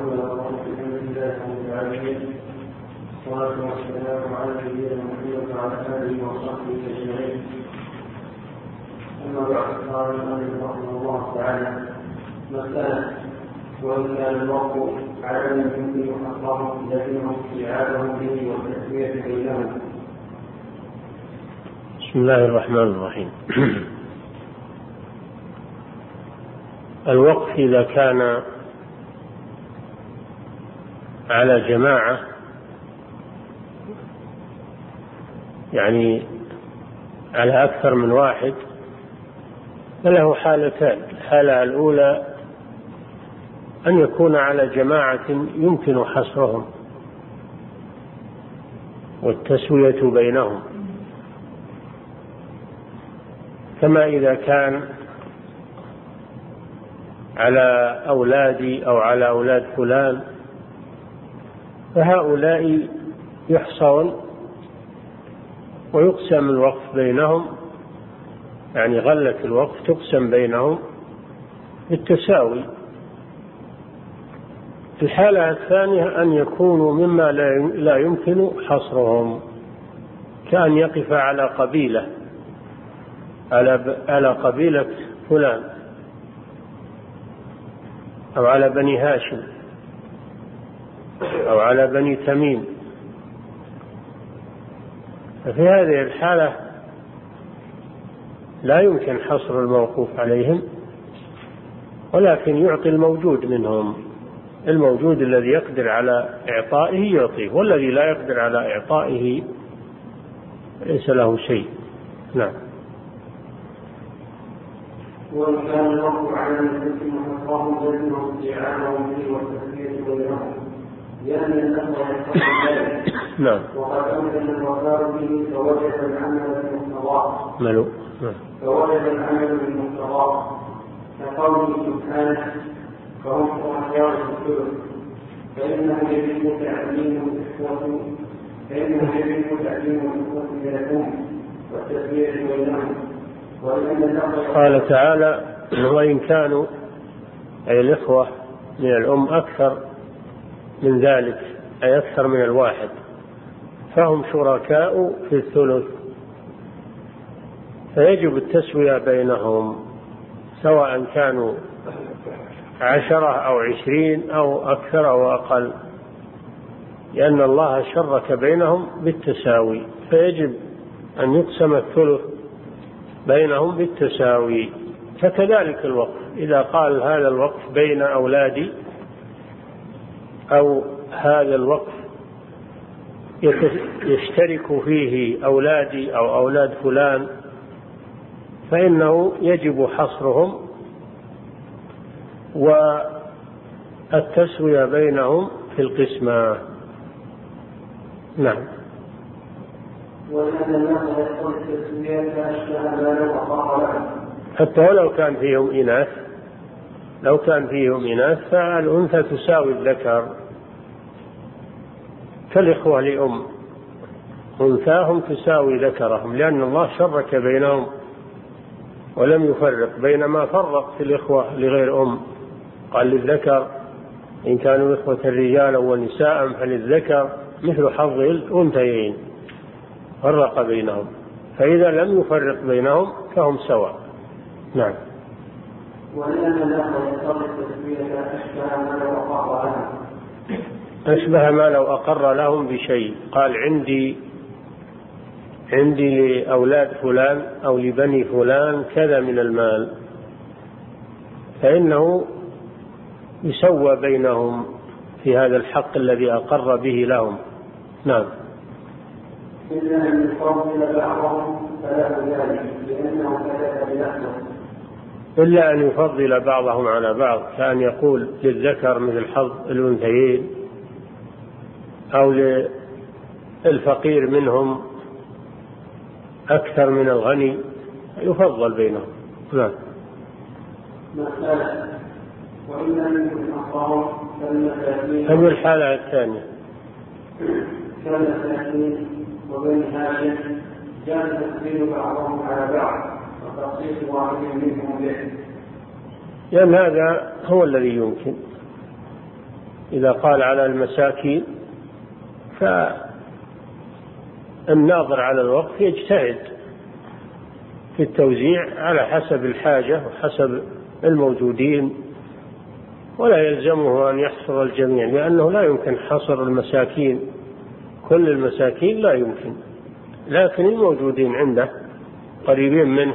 محمد الحمد لله رب العالمين والصلاة والسلام على نبينا محمد وعلى آله وصحبه أجمعين. أما بعد قال الإمام رحمه الله تعالى: مسألة: وإن كان الوقت على من يمكن حقهم لزمهم استيعابهم به والتسوية بينهم. بسم الله الرحمن الرحيم. الوقف إذا كان على جماعة، يعني على أكثر من واحد، فله حالتان: الحالة الأولى أن يكون على جماعة يمكن حصرهم والتسوية بينهم، كما إذا كان على أولادي أو على أولاد فلان، فهؤلاء يحصون ويقسم الوقف بينهم، يعني غلة الوقف تقسم بينهم بالتساوي. الحالة الثانية أن يكونوا مما لا يمكن حصرهم، كأن يقف على قبيلة، على قبيلة فلان أو على بني هاشم أو على بني تميم، ففي هذه الحالة لا يمكن حصر الموقوف عليهم، ولكن يعطي الموجود منهم، الموجود الذي يقدر على إعطائه يعطيه، والذي لا يقدر على إعطائه ليس له شيء. نعم. وإن كان الوقت على المسلم حقهم لزمهم استيعابهم به والتسوية بينهم، لأن الأمر يقتضي ذلك. نعم. وقد أمكن الوفاء به فوجب العمل بالمقتضاه. فوجب العمل بالمقتضاه، كقوله سبحانه: فهم شركاء في الثلث، فإنه يجب تعليم الإخوة بينهم والتسوية بينهم. قال تعالى: وإن كانوا، أي الإخوة من الأم، أكثر من ذلك، أي أكثر من الواحد، فهم شركاء في الثلث، فيجب التسوية بينهم، سواء كانوا 10 أو 20 أو أكثر أو أقل، لأن الله شرك بينهم بالتساوي، فيجب أن يقسم الثلث بينهم بالتساوي. فكذلك الوقف، إذا قال هذا الوقف بين أولادي، أو هذا الوقف يشترك فيه أولادي أو أولاد فلان، فإنه يجب حصرهم والتسوية بينهم في القسمة. نعم. حتى ولو كان فيهم إناث، لو كان فيهم إناث فالأنثى تساوي الذكر، كالإخوة لأم، أنثاهم تساوي ذكرهم، لأن الله شرك بينهم ولم يفرق، بينما فرق في الإخوة لغير أم، قال: للذكر إن كانوا إخوة رجالا ونساء فللذكر مثل حظ الأنثيين، فرق بينهم، فإذا لم يفرق بينهم فهم سواء. نعم. أشبه ما لو أقر لهم بشيء، قال: عندي لأولاد فلان أو لبني فلان كذا من المال، فإنه يسوى بينهم في هذا الحق الذي أقر به لهم. نعم. إلا أن يفضل بعضهم فله ذلك، لأنه كذب بنفسه. إلا أن يفضل بعضهم على بعض، كأن يقول: للذكر مثل حظ الأنثيين، أو للفقير منهم أكثر من الغني، يفضل بينهم. نعم. هذه الحالة الثانية. كالمساكين وبني هاشم كان تفضيل بعضهم على بعض وتخصيص واحد منهم به، لأن هذا هو الذي يمكن، إذا قال على المساكين فالناظر على الوقف يجتهد في التوزيع على حسب الحاجة وحسب الموجودين، ولا يلزمه أن يحصر الجميع، لأنه لا يمكن حصر المساكين، كل المساكين لا يمكن، لكن الموجودين عنده قريبين منه.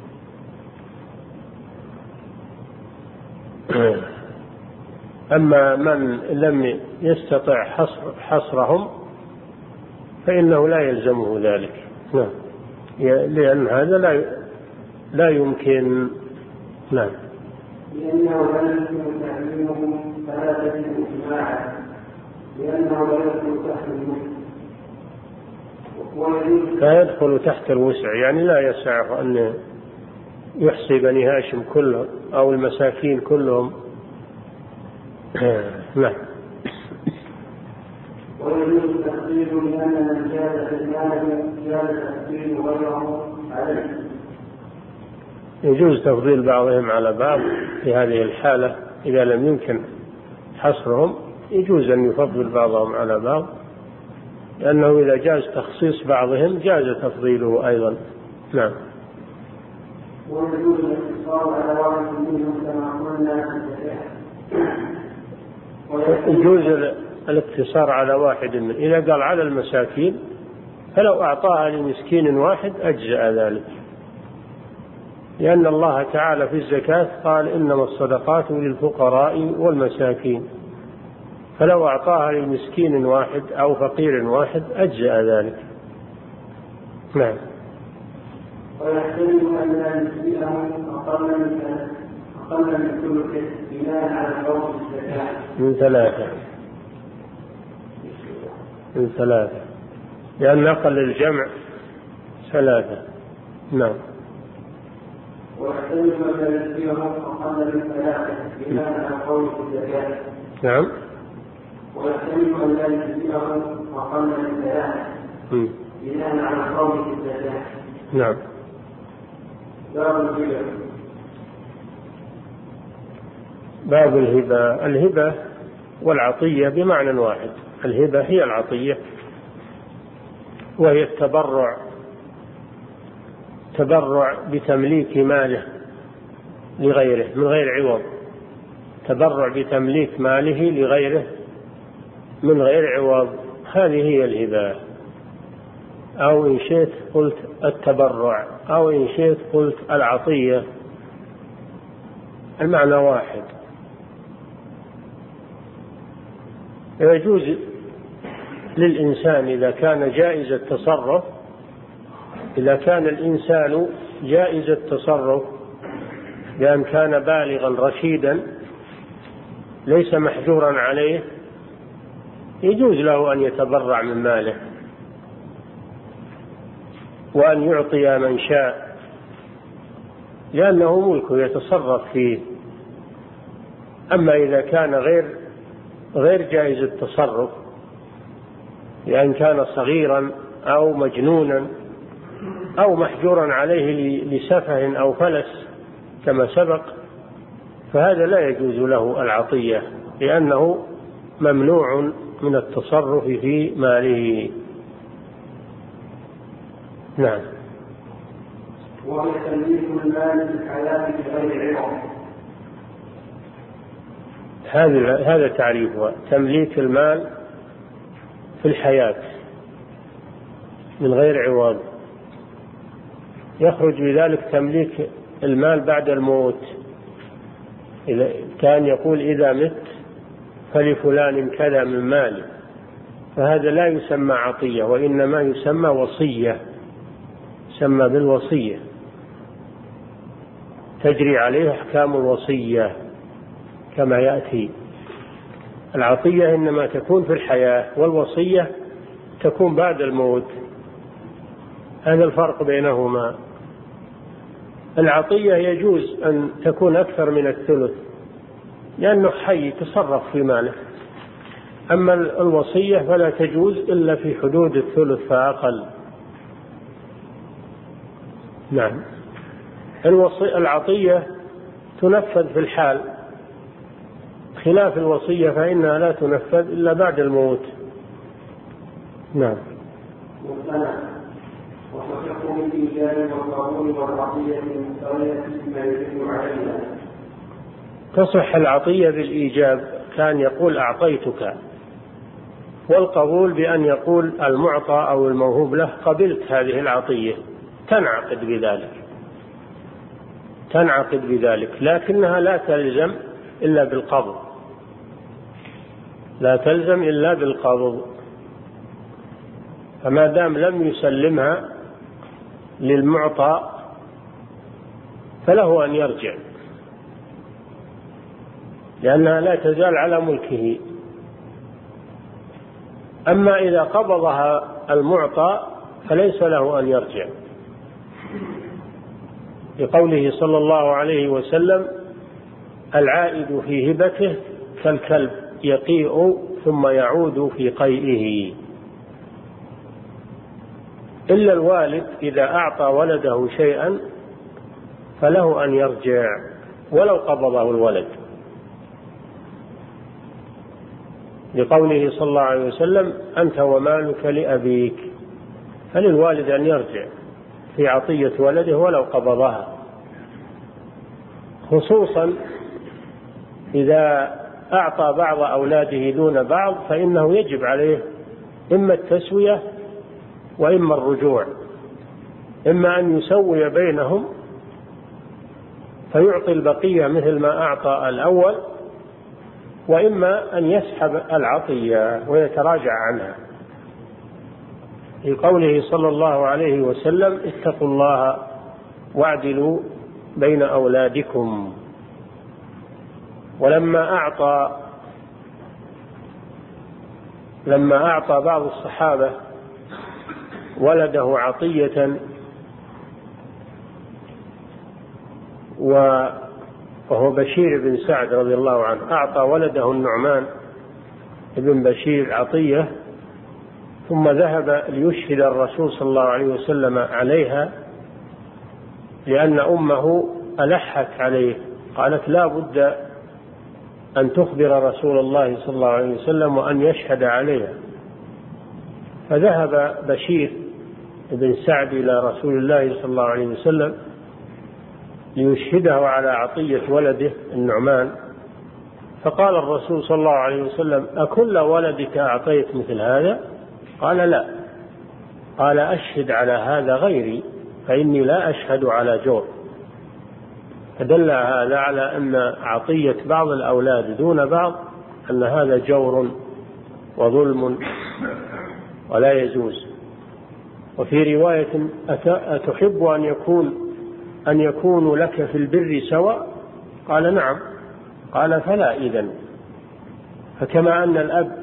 أما من لم يستطع حصرهم فإنه لا يلزمه ذلك، لأن هذا لا يمكن. نعم. لأنه لا يمكن تعليمهم فلا تجد اجتماعا، لأنه لا يدخل تحت الوسع، فيدخل تحت الوسع، يعني لا يسعه أن يحصي بني هاشم كلهم أو المساكين كلهم. نعم. ويجوز التخفيض لأن من جاز في المال جاز تخفيض غيره عليه. يجوز تفضيل بعضهم على بعض في هذه الحالة، إذا لم يمكن حصرهم يجوز أن يفضل بعضهم على بعض، لأنه إذا جاز تخصيص بعضهم جاز تفضيله أيضا. نعم. ويجوز الاقتصار على واحد منهم كما قلنا. يجوز الاقتصار على واحد منهم، إذا قال على المساكين فلو أعطاها لمسكين واحد أجزأ ذلك، لأن الله تعالى في الزكاة قال إنما الصدقات للفقراء والمساكين، فلو أعطاها لمسكين واحد أو فقير واحد أجزأ ذلك. نعم. ويحتمل أن لا نسبئهم أقل من ثلث بناء على فرض الزكاة من ثلاثة، لأن أقل الجمع 3. نعم. ويحتمل أن لا نسبئهم أقل من 3 بناء على فرض الزكاة. نعم. ويحتمل أن لا نسبئهم أقل من 3 بناء على فرض الزكاة. نعم. باب الهبة. الهبة والعطية بمعنى واحد. الهبة هي العطية، وهي تبرع بتمليك ماله لغيره من غير عوض، تبرع بتمليك ماله لغيره من غير عوض، هذه هي الهبة. أو إن شئت قلت التبرع، أو إن شئت قلت العطية، المعنى واحد. يجوز للإنسان إذا كان جائز التصرف، إذا كان الإنسان جائز التصرف بأن كان بالغا رشيدا ليس محجورا عليه، يجوز له أن يتبرع من ماله وأن يعطي من شاء، لأنه ملكه يتصرف فيه. أما إذا كان غير جائز التصرف، لأن كان صغيرا أو مجنونا أو محجورا عليه لسفه أو فلس كما سبق، فهذا لا يجوز له العطية، لأنه ممنوع من التصرف في ماله. نعم. وهو تمليك المال في الحياة بغير عوض. هذا تعريفها، تمليك المال في الحياة من غير عوض. يخرج بذلك تمليك المال بعد الموت، إذا كان يقول إذا مت فلفلان كذا من مالي، فهذا لا يسمى عطية، وإنما يسمى وصية، يسمى بالوصية، تجري عليه أحكام الوصية كما يأتي. العطية إنما تكون في الحياة، والوصية تكون بعد الموت، هذا الفرق بينهما. العطية يجوز أن تكون أكثر من الثلث لأنه حي يتصرف في ماله، أما الوصية فلا تجوز إلا في حدود الثلث فأقل. نعم. العطية تنفذ في الحال خلاف الوصية فإنها لا تنفذ إلا بعد الموت. نعم. وتصح بالإيجاب والقبول والعطية المفترية بما يدل عليها. تصح العطية بالإيجاب، كان يقول أعطيتك، والقبول بأن يقول المعطى أو الموهوب له قبلت هذه العطية، تنعقد بذلك، لكنها لا تلزم إلا بالقبض، فما دام لم يسلمها للمعطى فله أن يرجع، لأنها لا تزال على ملكه. أما إذا قبضها المعطى فليس له أن يرجع، لقوله صلى الله عليه وسلم: العائد في هبته كالكلب يقيء ثم يعود في قيئه. إلا الوالد إذا أعطى ولده شيئا فله أن يرجع ولو قبضه الولد، لقوله صلى الله عليه وسلم: أنت ومالك لأبيك. فللوالد أن يرجع في عطية ولده ولو قبضها، خصوصا إذا أعطى بعض أولاده دون بعض، فإنه يجب عليه إما التسوية وإما الرجوع، إما أن يسوي بينهم فيعطي البقية مثل ما أعطى الأول، وإما أن يسحب العطية ويتراجع عنها، لقوله صلى الله عليه وسلم: اتقوا الله واعدلوا بين أولادكم. ولما أعطى بعض الصحابة ولده عطية وهو بشير بن سعد رضي الله عنه، أعطى ولده النعمان بن بشير عطية، ثم ذهب ليشهد الرسول صلى الله عليه وسلم عليها، لأن أمه ألحت عليه، قالت: لا بد أن تخبر رسول الله صلى الله عليه وسلم وأن يشهد عليها. فذهب بشير بن سعد إلى رسول الله صلى الله عليه وسلم ليشهده على عطية ولده النعمان، فقال الرسول صلى الله عليه وسلم: أكل ولدك أعطيت مثل هذا؟ قال: لا. قال: أشهد على هذا غيري فإني لا أشهد على جور. فدل هذا على أن عطية بعض الأولاد دون بعض أن هذا جور وظلم ولا يجوز. وفي رواية: أتحب أن يكون لك في البر سواء؟ قال: نعم. قال: فلا إذن. فكما أن الأب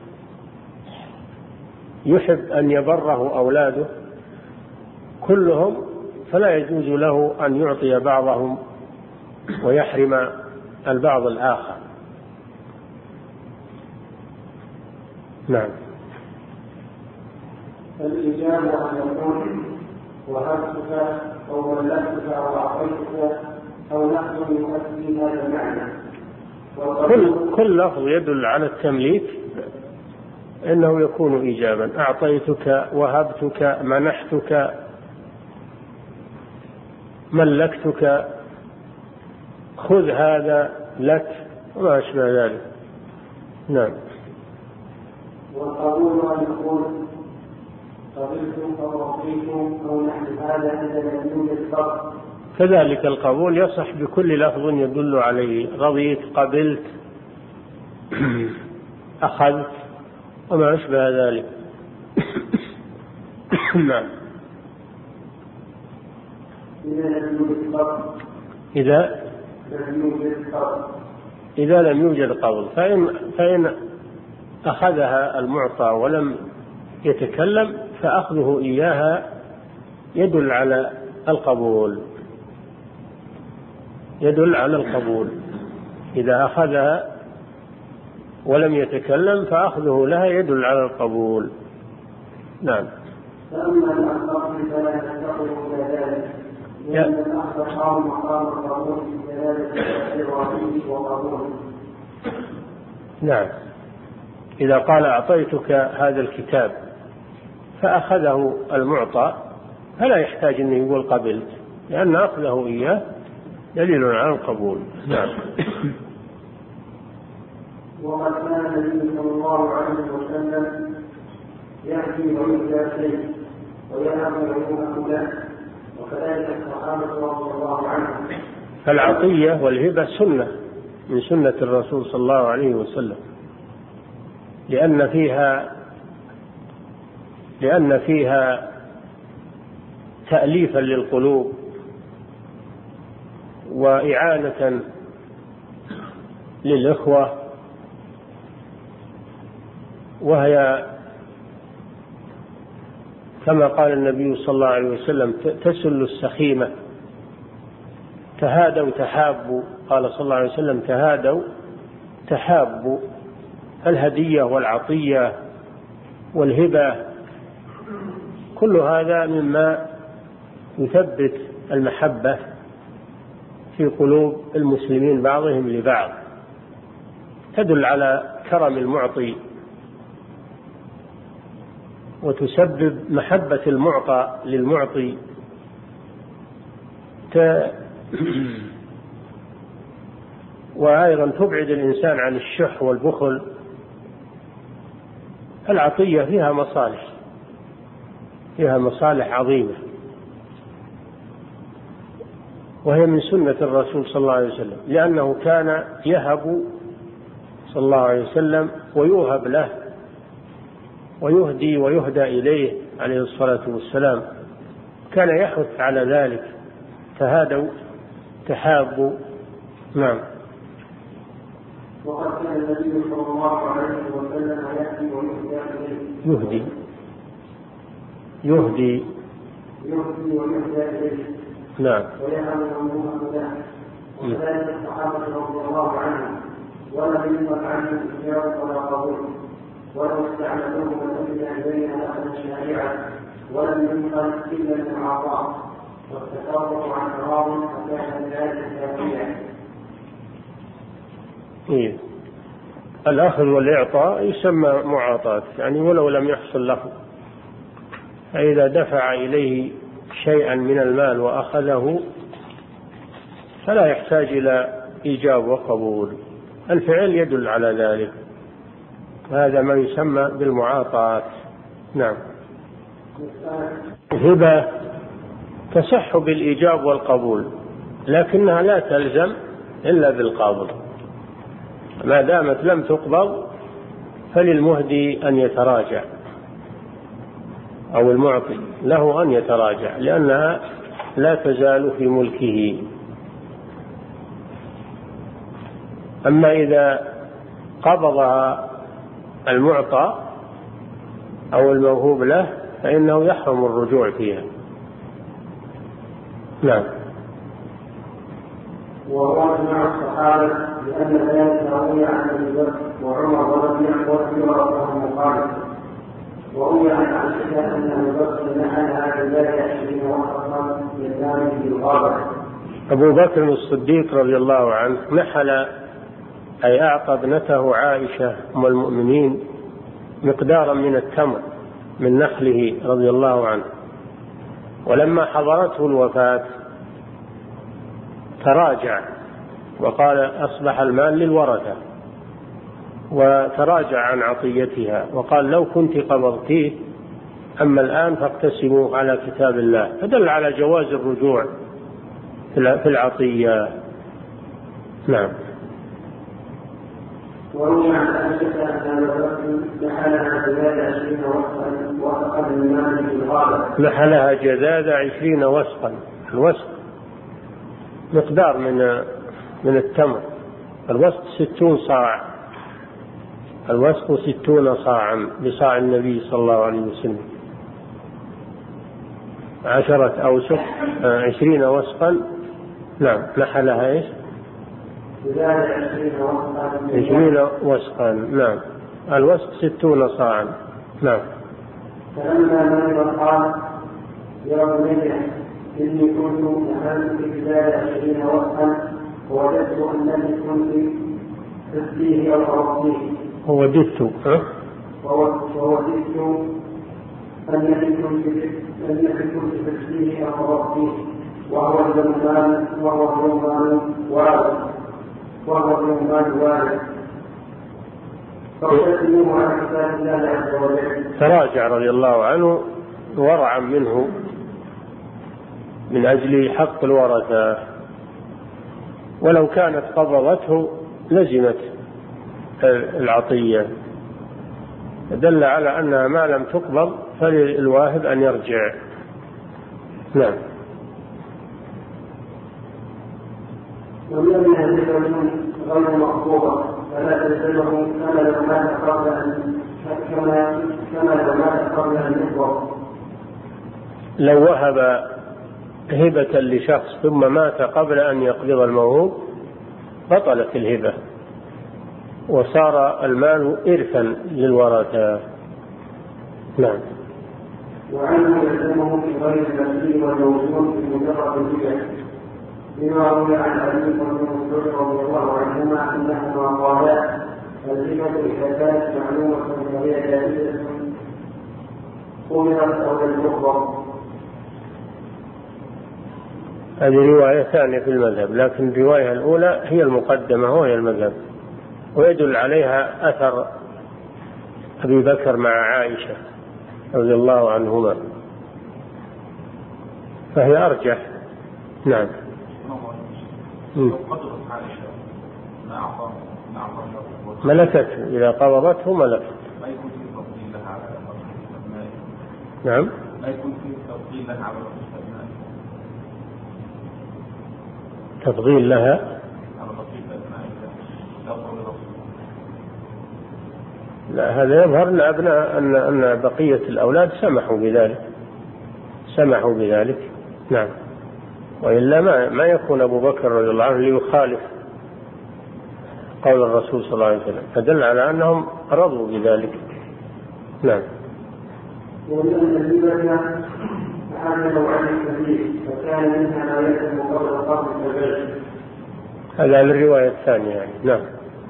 يحب أن يبره أولاده كلهم، فلا يجوز له أن يعطي بعضهم ويحرم البعض الآخر. نعم. الإجابة أن يكون وهبتك أو ملكتك أو أعطيتك أو نحن يؤدي هذا المعنى. كل لفظ يدل على التمليك إنه يكون إيجابا. أعطيتك، وهبتك، منحتك، ملكتك، خذ هذا لك، وما أشبه ذلك. نعم. والقبول أن يكون قبلتم أو أعطيتم أو نحن هذا عند مجنون الفرق. كذلك القبول يصح بكل لفظ يدل عليه: رضيت، قبلت، أخذت، وما أشبه ذلك. نعم. إذا لم يوجد قبض، فإن أخذها المعطى ولم يتكلم فأخذه إياها يدل على القبول. إذا أخذها ولم يتكلم فأخذه لها يدل على القبول. نعم. فأما الأخذ فلا يستقر إلى ذلك، لأن الأخذ قام مقام القبول في دلالة الرعية وقبول. نعم، إذا قال أعطيتك هذا الكتاب فأخذه المعطى فلا يحتاج أن يقول قبلت، لأن أخذه إياه دليل على القبول. نعم. وقد كان النبي صلى الله عليه وسلم يأتي ويهدى شيء ويأمر ويؤمر له، وكذلك الصحابة رضي الله عنهم. فالعطية والهبة سنة من سنة الرسول صلى الله عليه وسلم، لأن فيها تأليفا للقلوب وإعانة للإخوة، وهي كما قال النبي صلى الله عليه وسلم تسل السخيمة. تهادوا تحابوا، قال صلى الله عليه وسلم تهادوا تحابوا. الهدية والعطية والهبة كل هذا مما يثبت المحبة في قلوب المسلمين بعضهم لبعض، تدل على كرم المعطي وتسبب محبة المعطى للمعطي، وأيضا تبعد الإنسان عن الشح والبخل. العطية فيها مصالح عظيمة، وهي من سنة الرسول صلى الله عليه وسلم، لأنه كان يهب صلى الله عليه وسلم ويوهب له ويهدي ويهدى إليه عليه الصلاة والسلام، كان يحث على ذلك. تهادوا تحابوا. نعم. وقد كان النبي صلى الله عليه وسلم يأتي ويهدى إليه يهدي ويهدى إليه. نعم. ويأمر ويؤمر له، وكذلك الصحابة رضي الله عنهم، ولم ينقل عنهم إجابة ولا قبول، ولو استعملوه لأجل بين أخذ شارعا، ولم ينقل إلا المعاطاة، والتصرف عن راض فكان ذلك كافيا. الأخذ والإعطاء يسمى معاطاة، يعني ولو لم يحصل له، فإذا دفع إليه شيئا من المال وأخذه فلا يحتاج إلى إيجاب وقبول، الفعل يدل على ذلك، هذا ما يسمى بالمعاطاة. نعم. الهبة تصح بالإيجاب والقبول، لكنها لا تلزم إلا بالقابل، ما دامت لم تقبض فللمهدي أن يتراجع، أو المعطي له أن يتراجع، لأنها لا تزال في ملكه. أما إذا قبضها المعطى أو الموهوب له فإنه يحرم الرجوع فيها. نعم. وهو مع الصحابة لأن ذلك روي عن أبي بكر وعمر ولم يحضر وهم مخالف، وروي عن عائشة أن أبي بكر نحلها بذلك 20 وقتا للنام في الغابة. أبو بكر الصديق رضي الله عنه نحل، أي أعطى ابنته عائشة أم المؤمنين مقدارا من التمر من نخله رضي الله عنه، ولما حضرته الوفاة تراجع وقال أصبح المال للورثة، وتراجع عن عطيتها وقال لو كنت قبضتيه، أما الآن فاقتسموا على كتاب الله، فدل على جواز الرجوع في العطية. نعم. وروي عن عائشة أن أبا بكر نحلها جذاذ 20 وسقا من ماء في الغابة. نحلها جذاذ 20 وسقا، الوسق مقدار من التمر، الوسق 60 صاع، الوسق 60 صاعا بصاع النبي صلى الله عليه وسلم، 10 أوسق 20 وسقا. نعم. نحلها إيش؟ 20 وسقا. نعم. الوسق 60 صاعا. نعم. فلما مرض قال يا بني إني كنت نحلت في بلاد 20 وسقا، ووجدت أنني كنت تسليه أو ترقيه. هو دث وهو دث أن يكون تسليه أو ترقيه، وهو الجنان وارد فاقتسموه على كتاب الله عز وجل. تراجع رضي الله عنه ورعا منه من أجل حق الورثة، ولو كانت قبضته لزمت العطية، دل على أنها ما لم تقبض فللواهب أن يرجع. نعم. ومن هذه غير مقبوضة فلا تلزمه كما لو مات قبل أن يقبض. لو وهب هبة لشخص ثم مات قبل أن يقبض الموهوب بطلت الهبة وصار المال إرثا للورثة. نعم. وعنه يلزمه في غير المسلم والموجود في مجرد الهبة، بما روي عن علي بن مسعود رضي الله عنهما انهما قالا: الهبة اذا كانت معلومة فهي جائزة قبلت او لم تقبض. هذه رواية ثانية في المذهب، لكن الرواية الأولى هي المقدمة وهي المذهب، ويدل عليها أثر أبي بكر مع عائشة رضي الله عنهما، فهي أرجح. نعم. ملكته إذا قبضته ملكته. نعم. لا يكون فيه تفضيل لها على تفضيل لها. لا، هذا يظهر لأبناء أن بقية الأولاد سمحوا بذلك. نعم. وإلا ما يكون أبو بكر رضي الله عنه ليخالف قول الرسول صلى الله عليه وسلم، فدل على أنهم رضوا بذلك. نعم. ومن الهبة فحمل عن الكبير فكان منها ما يكتب قبل القبض كذلك. هذا الرواية الثانية يعني. نعم.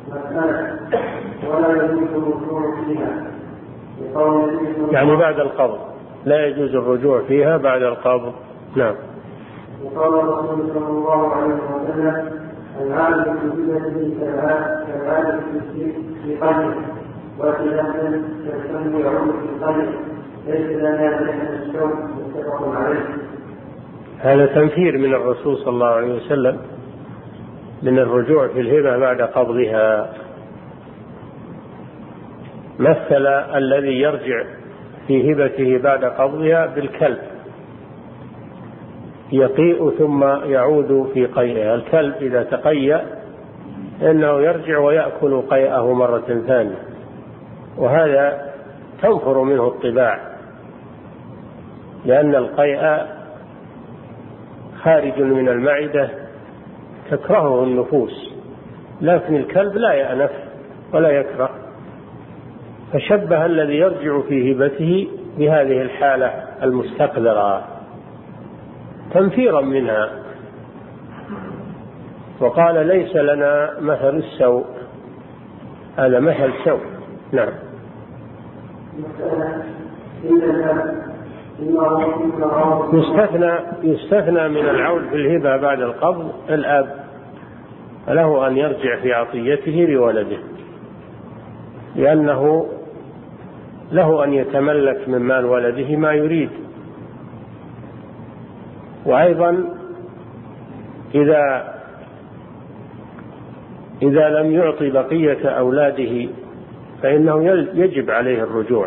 ولا يجوز الرجوع فيها، يعني بعد القبض لا يجوز الرجوع فيها بعد القبض. نعم. وقال الرسول صلى الله عليه وسلم: العالم بالهبة كالعالم في قلبه، وفي نفس كالسم يعود في قلبه، ليس لنا من الشوك. متفق عليه. هذا تنفير من الرسول صلى الله عليه وسلم من الرجوع في الهبة بعد قبضها. مثل الذي يرجع في هبته بعد قبضها بالكلب يقيء ثم يعود في قيئها. الكلب إذا تقيأ إنه يرجع ويأكل قيئه مرة ثانية، وهذا تنفر منه الطباع، لأن القيء خارج من المعدة تكرهه النفوس، لكن الكلب لا يأنف ولا يكره. فشبه الذي يرجع في هبته بهذه الحالة المستقذرة تنفيرا منها، وقال: ليس لنا مثل السوء، هذا مثل سوء. نعم. يستثنى من العود في الهبة بعد القبض الأب، فله أن يرجع في عطيته لولده، لأنه له أن يتملك من مال ولده ما يريد. وأيضا إذا لم يعطي بقية أولاده فإنه يجب عليه الرجوع.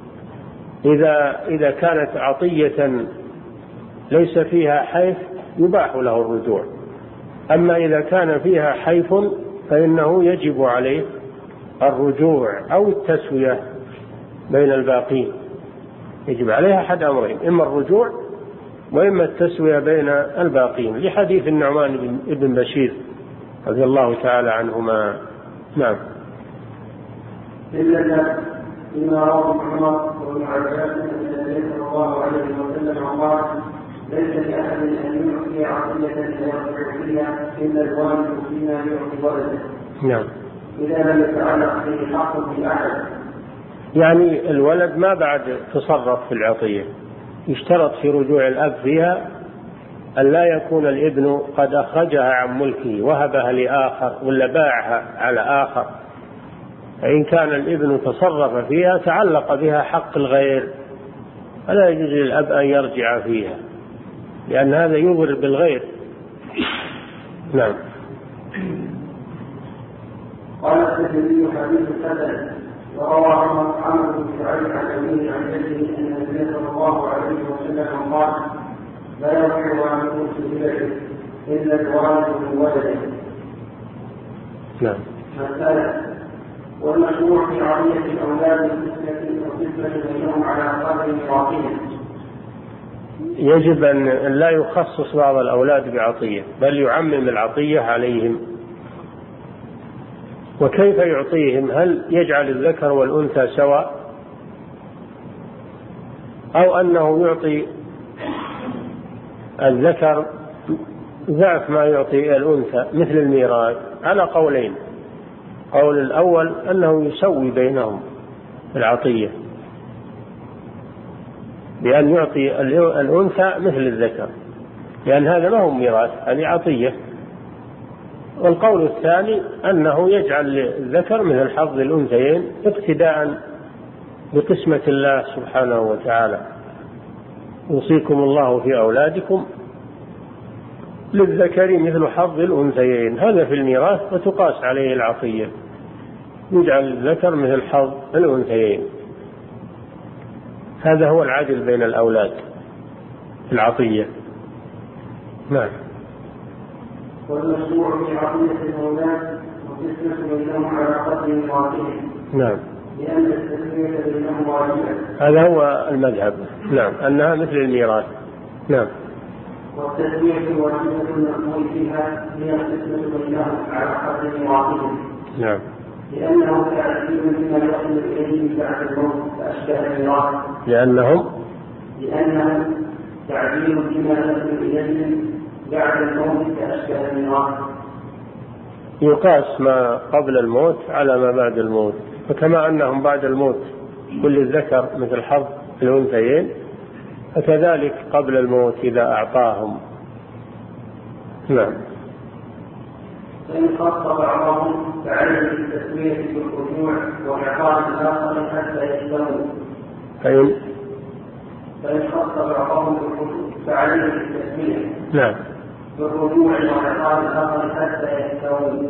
إذا كانت عطية ليس فيها حيف يباح له الرجوع، أما إذا كان فيها حيف فإنه يجب عليه الرجوع أو التسوية بين الباقين. يجب عليها أحد أمرين: إما الرجوع وإما التسوية بين الباقين، لحديث النعمان بن بشير رضي الله تعالى عنهما. نعم. إلا فيما رواه عمر وابن عباس أن النبي صلى الله عليه وسلم قال: ليس لأحد أن يعطي عطية فيرجع فيها إلا الوالد فيما يعطي ولده. نعم. إذا لم يتعلق به حق بأحد. يعني الولد ما بعد تصرف في العطية، يشترط في رجوع الأب فيها أن لا يكون الابن قد أخرجها عن ملكه وهبها لآخر ولا باعها على آخر. فإن كان الابن تصرف فيها تعلق بها حق الغير فلا يجوز للأب أن يرجع فيها، لأن هذا يضر بالغير. نعم. قال الترمذي حديث حسن، وروى عمرو بن شعيب عن أبيه عن جده أن النبي صلى الله عليه وسلم قال: لا يصح أن يكون في بلده إلا الوالد من ولده. نعم. مسألة: والمشروع في عطية الأولاد القسمة بينهم على قدر ميراثهم. يجب أن لا يخصص بعض الأولاد بعطية، بل يعمم العطية عليهم. وكيف يعطيهم؟ هل يجعل الذكر والأنثى سواء، أو أنه يعطي الذكر ضعف ما يعطي الأنثى مثل الميراث؟ على قولين. قول الأول أنه يسوي بينهم العطية بأن يعطي الأنثى مثل الذكر، لأن هذا ما هو ميراث، هذه عطية. والقول الثاني أنه يجعل الذكر مثل حظ الأنثيين اقتداء بقسمة الله سبحانه وتعالى: يوصيكم الله في أولادكم للذكر مثل حظ الأنثيين. هذا في الميراث وتقاس عليه العطية، يجعل الذكر مثل حظ الأنثيين. هذا هو العدل بين الأولاد في العطية. نعم. والمشروع في عطية الأولاد والقسمة بينهم على قدر ميراثهم. نعم. لأن التسوية بينهم واجبة. هذا هو المذهب. نعم، أنها مثل الميراث. نعم. والتسوية واجبة المأمول فيها هي القسمة بينهم على قدر ميراثهم. نعم. لأنه تعجيل بما يصل إليه بعد الموت فأشبه الميراث. لأنه تعجيل بما يصل إليه بعد الموت فأشبه الميراث. يقاس ما قبل الموت على ما بعد الموت، فكما أنهم بعد الموت كل الذكر مثل حظ الأنثيين، فكذلك قبل الموت إذا أعطاهم. نعم. فإن خص بعضهم فعليه التسوية بالرجوع وإعطاء الآخر حتى يستووا. فإن خص بعضهم فعليه التسوية. نعم. بالرجوع وإعطاء الآخر حتى يستووا.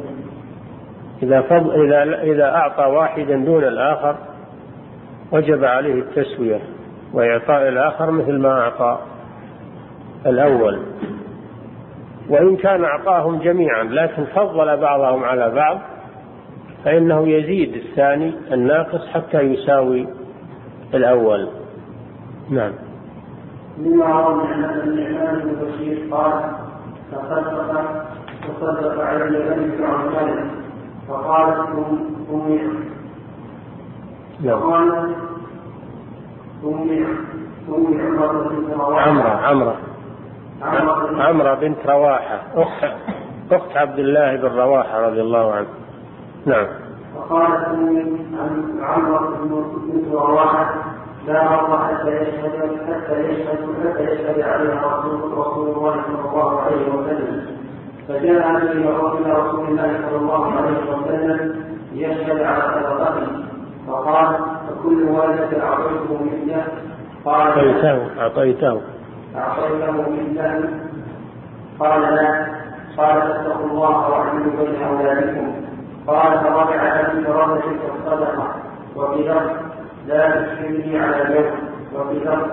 إذا أعطى واحدا دون الآخر وجب عليه التسوية وإعطاء الآخر مثل ما أعطى الأول. وإن كان أعطاهم جميعا لكن فضل بعضهم على بعض فإنه يزيد الثاني الناقص حتى يساوي الأول. نعم. مما روى النعمان بن بشير قال: تصدق علي بنت عثمان فقالت أمي عمرة بنت رواحة أخت عبد الله بن رواحة رضي الله عنه. نعم. فقالت أمي عن عمرة بنت رواحة: لا أرضى حتى يشهد عليها رسول الله صلى الله عليه وسلم. فجاء النبي إلى رسول الله صلى الله عليه وسلم يشهد على صدقته، فقال: فكل والد أعطيته مثله؟ قال: أعطيته مثله؟ قال: لا. قال: فاتقوا الله واعدلوا بين أولادكم. قال: فرجع أبي فرد تلك الصدقة. وفي لفظ: لا تشهدني على اليوم. وفي لفظ: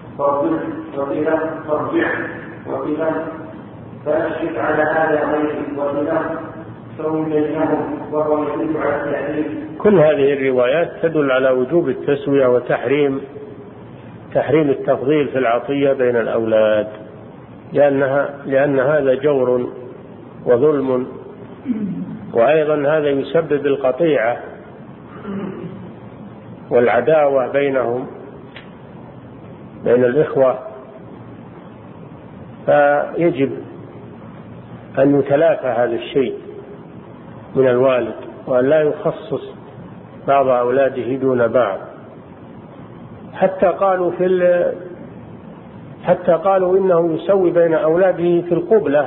فارجع. وفي لفظ: فأشهد على هذا غيري. وفي لفظ: سوي بينهم. وهو يدل على التعليم. كل هذه الروايات تدل على وجوب التسوية وتحريم التفضيل في العطية بين الأولاد، لأن هذا جور وظلم، وأيضا هذا يسبب القطيعة والعداوة بينهم بين الإخوة. فيجب أن يتلافى هذا الشيء من الوالد وأن لا يخصص بعض أولاده دون بعض. حتى قالوا إنه يسوي بين أولاده في القبلة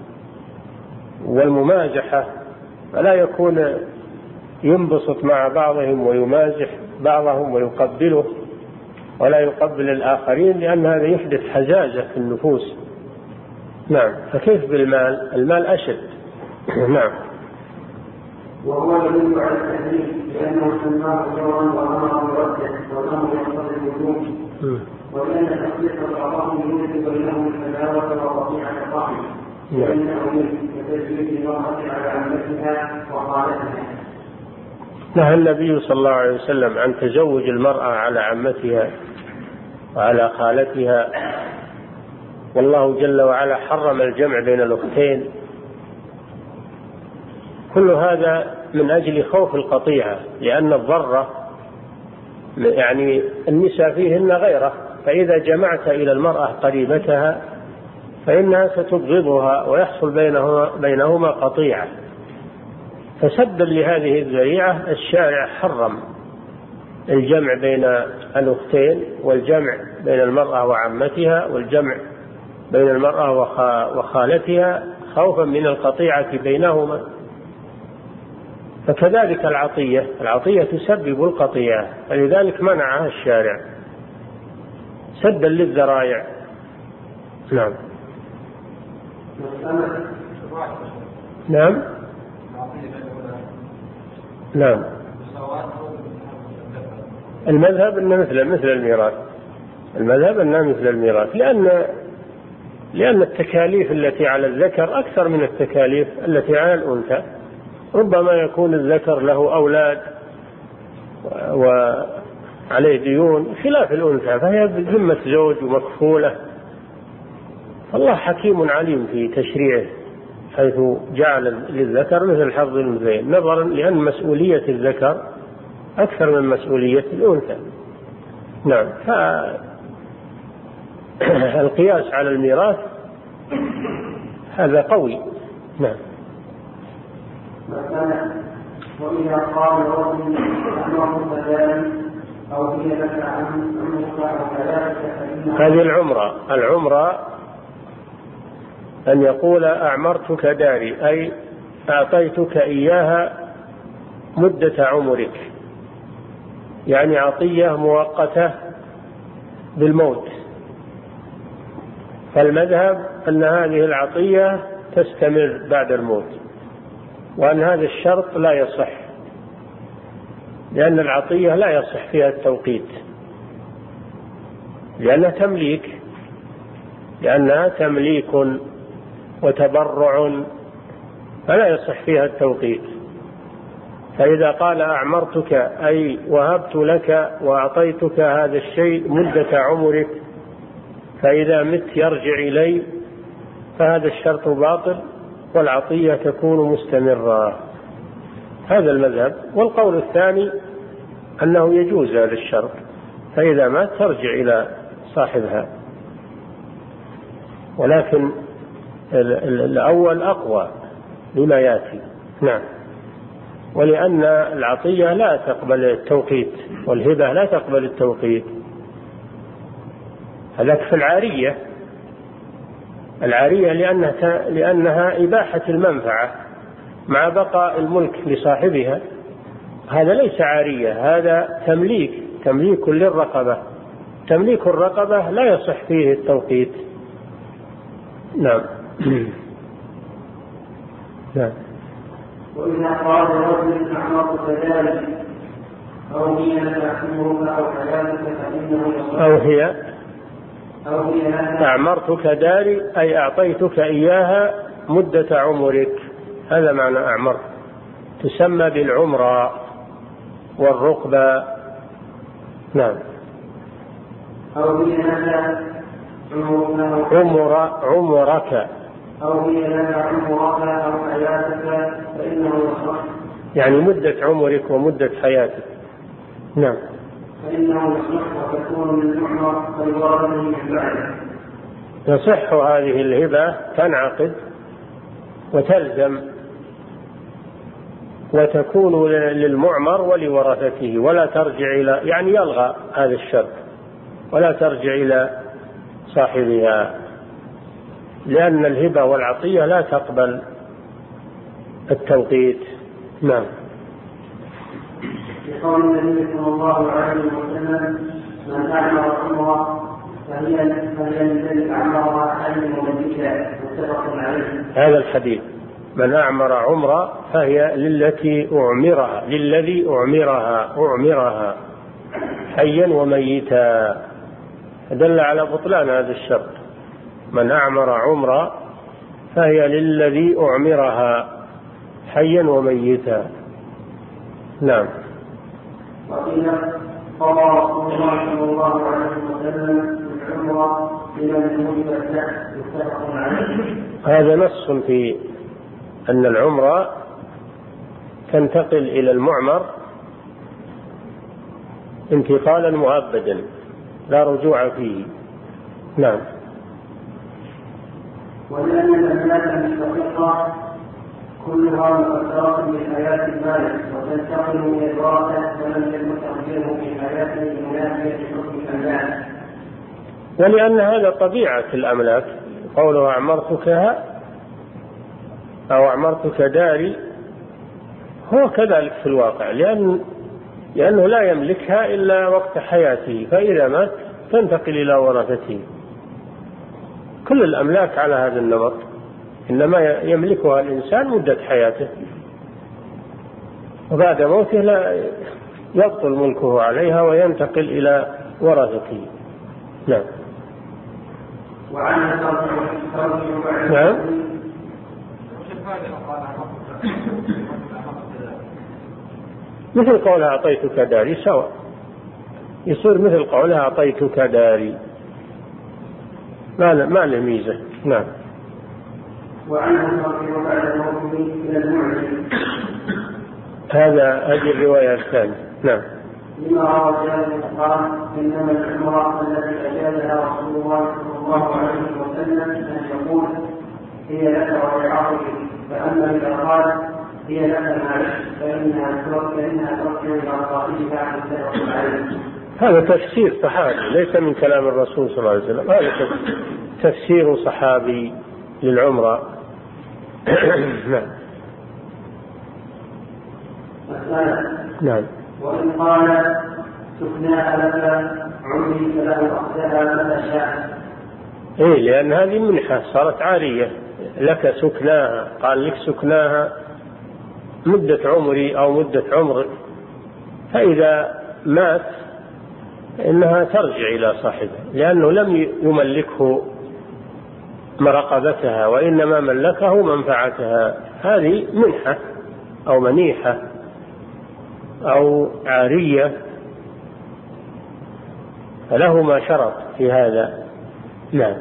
والممازحة، فلا يكون ينبسط مع بعضهم ويمازح بعضهم ويقبله ولا يقبل الآخرين، لأن هذا يحدث حزازة في النفوس. نعم. فكيف بالمال؟ المال أشد. نعم. وهو يدل على التحريم لأنه سماه جورا وأمره برده والأمر يقتضي الوجوب، ولأن تخصيص بعضهم يوجد بينهم التلاوة وقطيعة الرحم، لأنه كتجويز المرأة على عمتها وخالتها. نهى النبي صلى الله عليه وسلم عن تزوج المرأة على عمتها وعلى خالتها، والله جل وعلا حرم الجمع بين الأختين. كل هذا من أجل خوف القطيعة، لأن الضرة يعني النساء فيهن غيره، فإذا جمعت إلى المرأة قريبتها فإنها ستبغضها ويحصل بينهما قطيعة. فسدا لهذه الذريعة الشارع حرم الجمع بين الأختين، والجمع بين المرأة وعمتها، والجمع بين المرأة وخالتها، خوفا من القطيعة بينهما. فكذلك العطية تسبب القطيعة، فلذلك منعها الشارع سدا للذرائع. نعم. نعم. نعم. المذهب أنه مثل الميراث، المذهب أنه مثل الميراث، لأن التكاليف التي على الذكر أكثر من التكاليف التي على الأنثى. ربما يكون الذكر له أولاد وعليه ديون خلاف الأنثى، فهي بذمة زوج ومكفولة. الله حكيم عليم في تشريعه، حيث جعل للذكر مثل حظ الأنثيين، نظرا لأن مسؤولية الذكر أكثر من مسؤولية الأنثى. نعم. فالقياس على الميراث هذا قوي. نعم. وإذا قال رجل أمره كذلك أو هي لك عمك أو كذلك، هذه العمرة أن يقول أعمرتك داري، أي أعطيتك إياها مدة عمرك، يعني عطية مؤقتة بالموت. فالمذهب أن هذه العطية تستمر بعد الموت، وأن هذا الشرط لا يصح، لأن العطية لا يصح فيها التوقيت، لأنها تمليك وتبرع، فلا يصح فيها التوقيت. فإذا قال أعمرتك أي وهبت لك وأعطيتك هذا الشيء مدة عمرك، فإذا مت يرجع إلي، فهذا الشرط باطل والعطية تكون مستمرة. هذا المذهب. والقول الثاني أنه يجوز هذا الشرط، فإذا مات ترجع إلى صاحبها، ولكن الأول أقوى لما يأتي. نعم. ولأن العطية لا تقبل التوقيت، والهبة لا تقبل التوقيت. هذاك في العارية لأنها إباحة المنفعة مع بقاء الملك لصاحبها. هذا ليس عارية، هذا تمليك للرقبة. تمليك الرقبة لا يصح فيه التوقيت. نعم. نعم. وإذا قال رجل أعمرت ذلك أو هي لك عمرك أو حياتك فإنه يصح. أو هي أعمرتك داري أي أعطيتك إياها مدة عمرك، هذا معنى أعمرت. تسمى بالعمرة والرقبة. نعم. أو هي لك عمرك أو هي لك عمرك أو حياتك فإنه يصح، يعني مدة عمرك ومدة حياتك. نعم. فإنه يصح وتكون من عمر فالورثة من بعده. يصح هذه الهبة، تنعقد وتلزم وتكون للمعمر ولورثته، ولا ترجع إلى، يعني يلغى هذا الشرط ولا ترجع إلى صاحبها، لأن الهبة والعطية لا تقبل التوقيت. نعم. لقول النبي صلى الله عليه وسلم: من أعمر عمره فهي للذي أعمرها حيا وميتا، متفق عليه. هذا الحديث: من أعمر عمره فهي للذي أعمرها حيا وميتا، دل على بطلان هذا الشرط. من أعمر عمره فهي للذي أعمرها حيا وميتا. نعم. وقيل قضى رسول الله صلى الله عليه وسلم العمرة لمن وجبت له، متفق عليه. هذا نص في أن العمرة تنتقل إلى المعمر انتقالا مؤبدا لا رجوع فيه. نعم. ولأن الأملاك المستقرة كلها مقدرة لحياة المالك، وتنتقل من الوراثة ولم يكن تقديره في حياته المناسبة لحكم الأملاك. ولأن هذا طبيعة الأملاك، قوله أعمرتكها أو أعمرتك داري هو كذلك في الواقع، لأنه لا يملكها إلا وقت حياته، فإذا مات تنتقل إلى ورثته. كل الأملاك على هذا النمط، إنما يملكها الإنسان مدة حياته، وبعد موته لا يبطل ملكه عليها وينتقل إلى ورثته. نعم. نعم. مثل قولها أعطيتك داري سواء، يصير مثل قولها أعطيتك داري، ما له ميزة. نعم. وعنه صرفه بعد موته إلى المعجم. هذه الرواية الثانية. نعم. لما روى جابر قال: إنما العمرة التي أجازها رسول الله صلى الله عليه وسلم أن يقول: هي لك ولعاقبك، فأما إذا قال: هي لك معك، فإنها ترجع إلى صاحبها متفق عليه. هذا تفسير صحابي ليس من كلام الرسول صلى الله عليه وسلم، هذا تفسير صحابي للعمرة. نعم. نعم. وإن قال: سكناها لك عمري فله أخذها متى شاء. لأن هذه منحة صارت عارية، لك سكناها، قال لك سكناها مدة عمري أو مدة عمرك، فإذا مات إنها ترجع إلى صاحبها، لأنه لم يملكه مرقبتها وإنما ملكه منفعتها. هذه منحة أو منيحة أو عارية، فله ما شرط في هذا. نعم.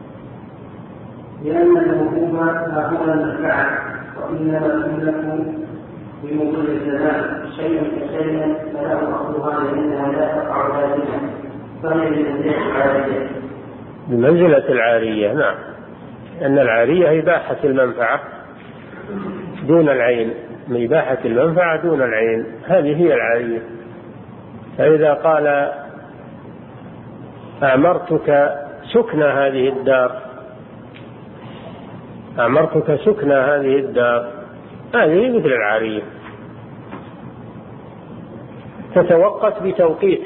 لأن الوقوف هو المنفعة، وإنما تملك بمضي الزمان شيئا فشيئا فله أصلها، لأنها لا تقع ذاتها، فهي بمنزلة العارية. نعم. أن العارية إباحة المنفعة دون العين، من إباحة المنفعة دون العين، هذه هي العارية. فإذا قال: أعمرتك سكن هذه الدار، أعمرتك سكن هذه الدار، هذه مثل العارية، تتوقت بتوقيت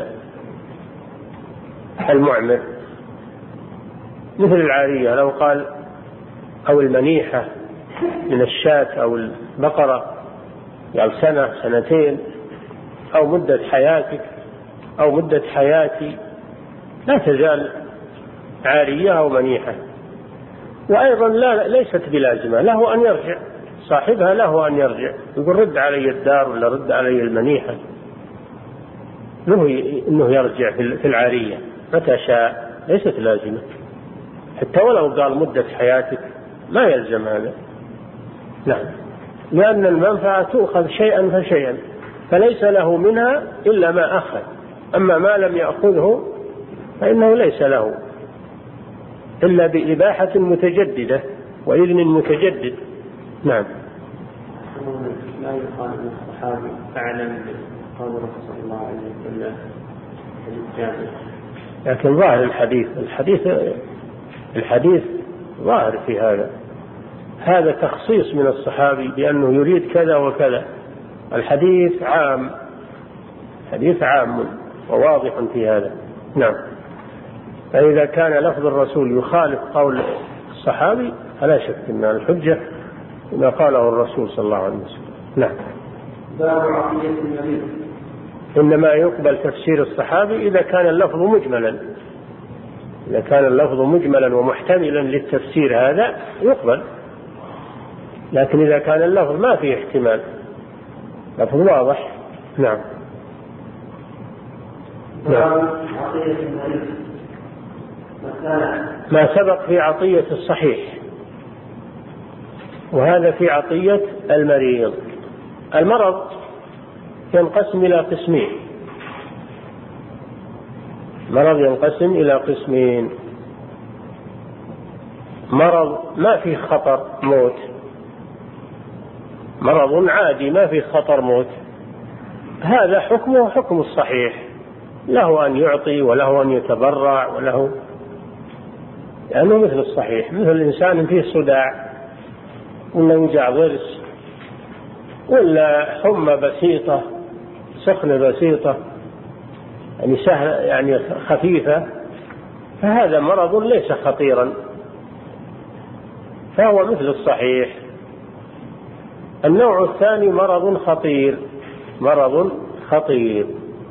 المعمر، مثل العارية. لو قال: أو المنيحة من الشاة أو البقرة، يعني سنة سنتين، أو مدة حياتك أو مدة حياتي، لا تزال عارية أو منيحة. وأيضا ليست بلازمة، له أن يرجع صاحبها، له أن يرجع يقول: رد علي الدار ولا رد علي المنيحة، له إنه يرجع في العارية متى شاء، ليست لازمة. حتى ولو قال مدة حياتك ما يلزم هذا. نعم. لأن المنفعة تؤخذ شيئا فشيئا، فليس له منها إلا ما أخذ، أما ما لم يأخذه فإنه ليس له إلا بإباحة متجددة وإذن متجدد. نعم. لا يقال أن الصحابي أعلم قول الرسول صلى الله عليه وسلم حديث جابر، لكن ظاهر الحديث ظاهر في هذا تخصيص من الصحابي بأنه يريد كذا وكذا. الحديث عام وواضح في هذا. نعم. فإذا كان لفظ الرسول يخالف قول الصحابي فلا شك أن الحجة ما قاله الرسول صلى الله عليه وسلم. نعم. باب عقيدة النبي. إنما يقبل تفسير الصحابي إذا كان اللفظ مجملا ومحتملا للتفسير هذا يقبل، لكن إذا كان اللفظ ما فيه احتمال، لفظ واضح. نعم. ما سبق في عطية الصحيح، وهذا في عطية المريض. المرض ينقسم إلى قسمين. مرض ما فيه خطر موت، مرض عادي ما فيه خطر موت، هذا حكمه حكم الصحيح، له أن يعطي وله أن يتبرع وله، لأنه مثل الصحيح، مثل الإنسان فيه صداع ولا وجع ضرس ولا حمى بسيطة، سخنة بسيطة يعني سهلة يعني خفيفة، فهذا مرض ليس خطيرا، فهو مثل الصحيح. النوع الثاني مرض خطير،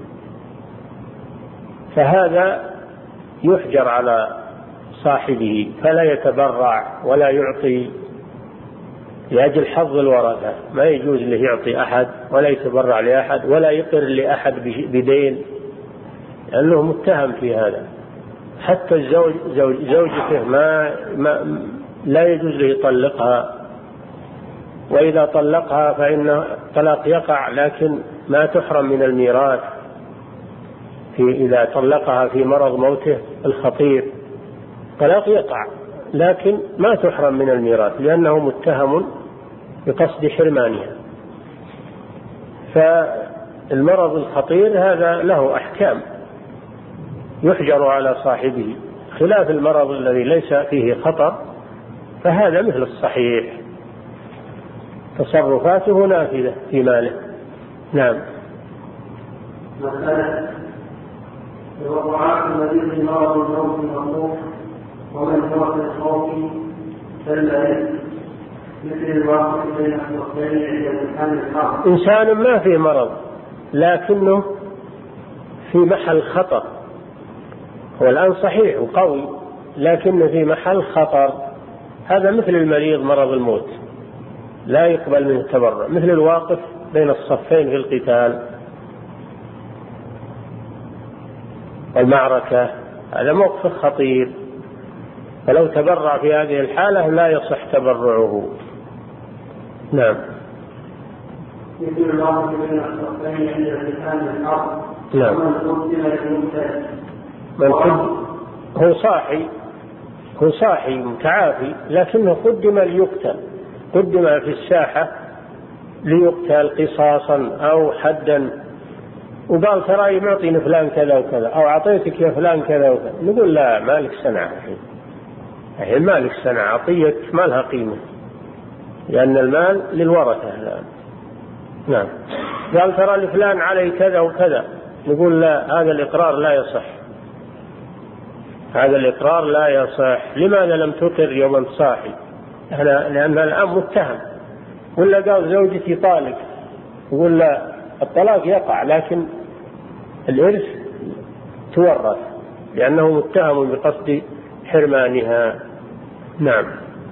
فهذا يحجر على صاحبه فلا يتبرع ولا يعطي لأجل حظ الورثة، ما يجوز له يعطي أحد ولا يتبرع لأحد ولا يقر لأحد بدين، لأنه متهم في هذا. حتى زوجته ما لا يجوز له يطلقها، وإذا طلقها فإن طلاق يقع، لكن ما تحرم من الميراث إذا طلقها في مرض موته الخطير، طلاق يقع لكن ما تحرم من الميراث لأنه متهم بقصد حرمانها. فالمرض الخطير هذا له أحكام يحجر على صاحبه، خلاف المرض الذي ليس فيه خطر، فهذا مثل الصحيح، تصرفاته نافذة في ماله. نعم. مثلا الوقوعات التي مرض الموت المخوف ومن هو في الخوف كالمريض مثل الواقع بين الشخصين عند الامتحان الحاضر. إنسان ما فيه مرض لكنه في محل خطر، هو الآن صحيح وقوي لكنه في محل خطر، هذا مثل المريض مرض الموت لا يقبل منه التبرع، مثل الواقف بين الصفين في القتال والمعركة، هذا موقف خطير، فلو تبرع في هذه الحالة لا يصح تبرعه. نعم. مثل الواقف بين الصفين عند الامتحان الحاضر. نعم. هو صاحي متعافي لكنه قدم ليقتل، قدم في الساحة ليقتل قصاصا أو حدا، وقال ترى معطيني فلان كذا وكذا أو أعطيتك يا فلان كذا وكذا، نقول لا مالك سنة، الحين مالك سنة، عطية ما لها قيمة لأن المال للورثة الآن. نعم. قال ترى لفلان علي كذا وكذا، نقول لا، هذا الإقرار لا يصح، هذا الإقرار لا يصح. لماذا لم تقر يوم صاحي؟ لأن الآن متهم، ولا قال زوجتي طالق، يقول لا، الطلاق يقع لكن الإرث تورث لأنه متهم بقصد حرمانها. نعم.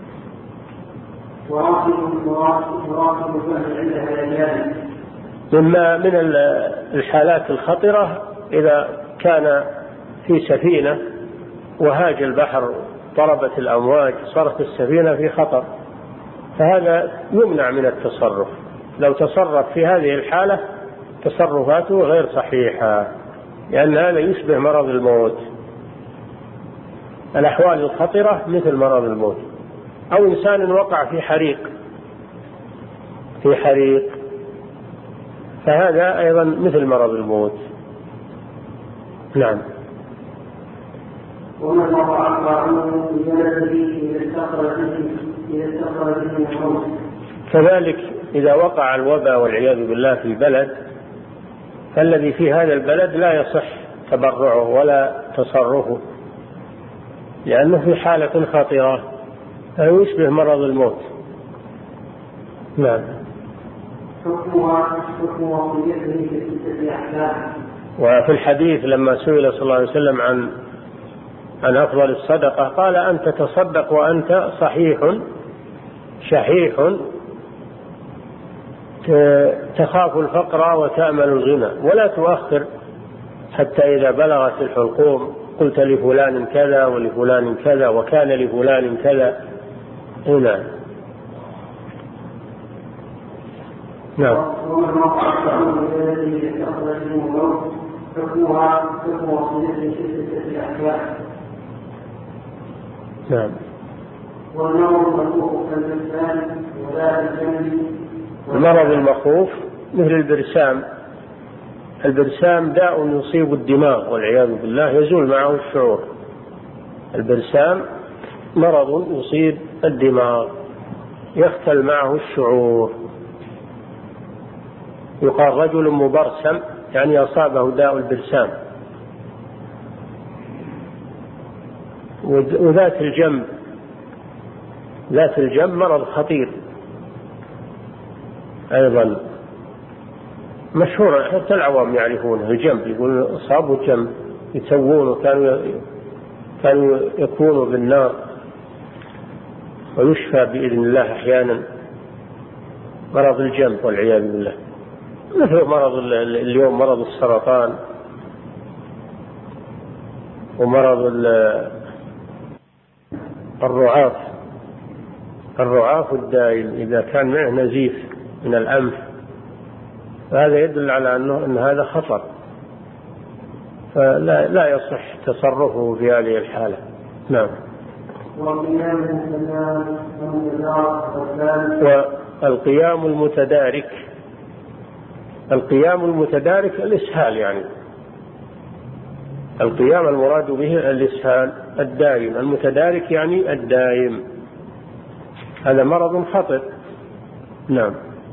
مما من الحالات الخطرة إذا كان في سفينة وهاج البحر ضربت الأمواج صارت السفينة في خطر، فهذا يمنع من التصرف، لو تصرف في هذه الحالة تصرفاته غير صحيحة، لأن هذا يشبه مرض الموت. الأحوال الخطرة مثل مرض الموت، أو إنسان وقع في حريق فهذا أيضا مثل مرض الموت. نعم. ومن وقع الطاعون بجلده إذا استقر به الموت. كذلك إذا وقع الوباء والعياذ بالله في البلد، فالذي في هذا البلد لا يصح تبرعه ولا تصرفه، لأنه في حالة خطيرة يشبه مرض الموت. نعم. وفي الحديث لما سئل صلى الله عليه وسلم عن أفضل الصدقة قال: أن تتصدق وأنت صحيح شحيح تخاف الفقر وتأمل الغنى، ولا تؤخر حتى إذا بلغت الحلقوم قلت لفلان كذا ولفلان كذا وكان لفلان كذا. هنا نعم. نعم. المرض المخوف مثل البرسام. البرسام داء يصيب الدماغ والعياذ بالله، يزول معه الشعور. البرسام مرض يصيب الدماغ يختل معه الشعور. يقال رجل مبرسم، يعني أصابه داء البرسام. وذات الجنب، ذات الجنب مرض خطير أيضا مشهور، حتى العوام يعرفونه. الجنب يقول أصابه الجنب، يسوونه، كانوا يكونوا بالنار ويشفى بإذن الله أحيانا. مرض الجنب والعياذ بالله، مثل مرض اليوم مرض السرطان ومرض الرعاف الدائم إذا كان معه نزيف من الأنف، فهذا يدل على أن هذا خطر، فلا يصح تصرفه في هذه الحالة. نعم. والقيام المتدارك، القيام المتدارك الإسهال، يعني القيام المراد به الإسهال الدائم. المتدارك يعني الدائم، هذا مرض خطر. نعم.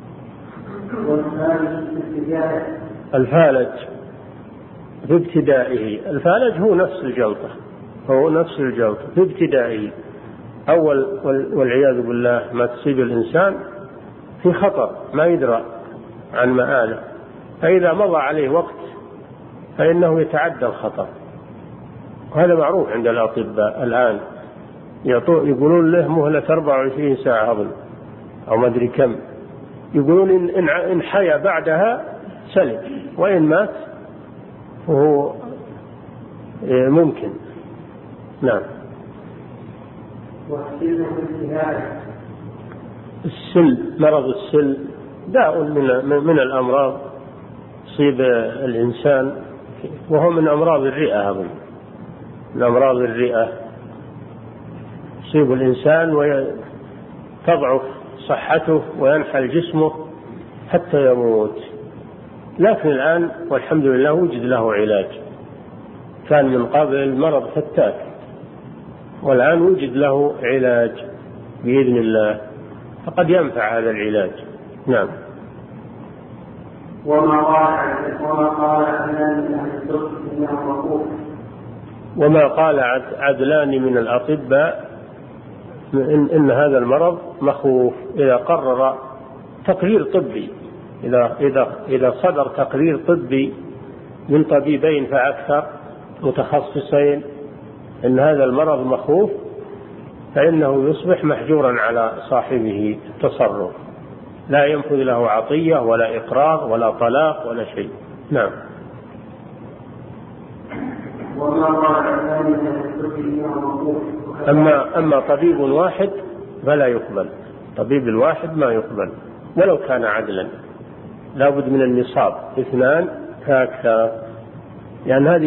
الفالج في ابتدائه، الفالج هو نفس الجلطة، في ابتدائه أول والعياذ بالله ما تصيب الإنسان في خطر ما يدرى عن مآله، فإذا مضى عليه وقت فإنه يتعدى الخطر. وهذا معروف عند الأطباء الآن، يقولون له مهلة 24 ساعة أظن أو ما أدري كم، يقولون إن حيا بعدها سلم، وإن مات فهو ممكن. نعم. السل، مرض السل داء من الأمراض تصيب الإنسان، وهو من أمراض الرئة أظن، من أمراض الرئة يصيب الإنسان وتضعف صحته وينحل جسمه حتى يموت. لكن الآن والحمد لله وجد له علاج، كان من قبل مرض فتاك والآن وجد له علاج بإذن الله، فقد ينفع هذا العلاج. نعم. وما قال عدلان من الأطباء إن هذا المرض مخوف إذا قرر تقرير طبي، إذا صدر تقرير طبي من طبيبين فأكثر متخصصين إن هذا المرض مخوف، فإنه يصبح محجورا على صاحبه التصرف، لا ينفذ له عطية ولا إقرار ولا طلاق ولا شيء. نعم. أما طبيب واحد فلا يقبل، طبيب الواحد ما يقبل ولو كان عدلا، لا بد من النصاب 2 فأكثر، لأن هذه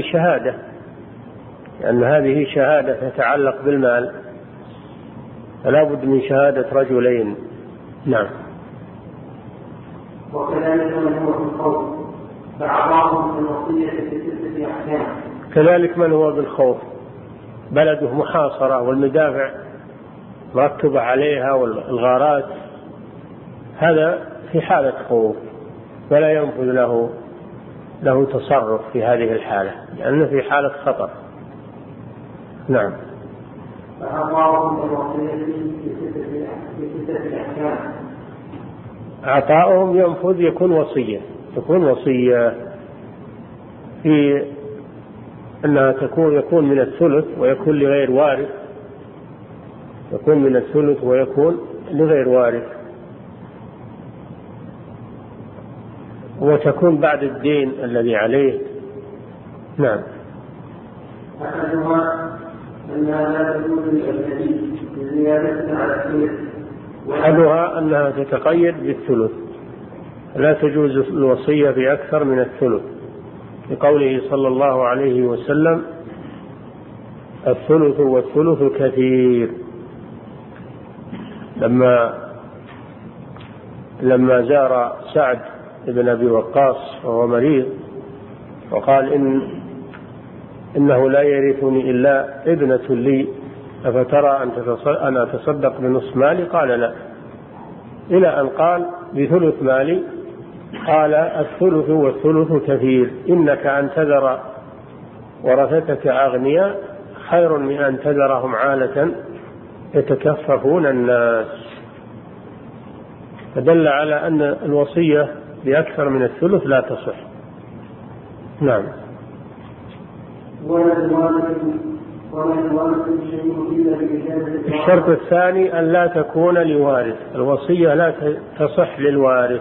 شهادة تتعلق بالمال، فلا بد من شهادة رجلين. نعم. وكذلك من هو في الخوف فأعطاهم في الوصية ب6 أحكام. كذلك من هو بالخوف بلده محاصرة والمدافع مركبة عليها والغارات، هذا في حالة خوف فلا ينفذ له تصرف في هذه الحالة لأنه في حالة خطر. نعم. فأعطاهم في الوصية ب6 أحكام. عطاؤهم ينفذ يكون وصية في أنها يكون من الثلث ويكون لغير وارث، يكون من الثلث ويكون لغير وارث، وتكون بعد الدين الذي عليه. نعم. أحدها أنها لا تكون للأجنبي بزيادة على الثلث. أحدها أنها تتقيد بالثلث، لا تجوز الوصية بأكثر من الثلث، لقوله صلى الله عليه وسلم: الثلث والثلث كثير. لما زار سعد بن أبي وقاص وهو مريض وقال إنه لا يرثني إلا ابنة لي، أفترى أن أتصدق بنصف مالي؟ قال لا، إلى أن قال بثلث مالي. قال: الثلث والثلث كثير، إنك أن تذر ورثتك أغنياء خير من أن تذرهم عالة يتكففون الناس. فدل على أن الوصية بأكثر من الثلث لا تصح. نعم. الشرط الثاني أن لا تكون لوارث، الوصية لا تصح للوارث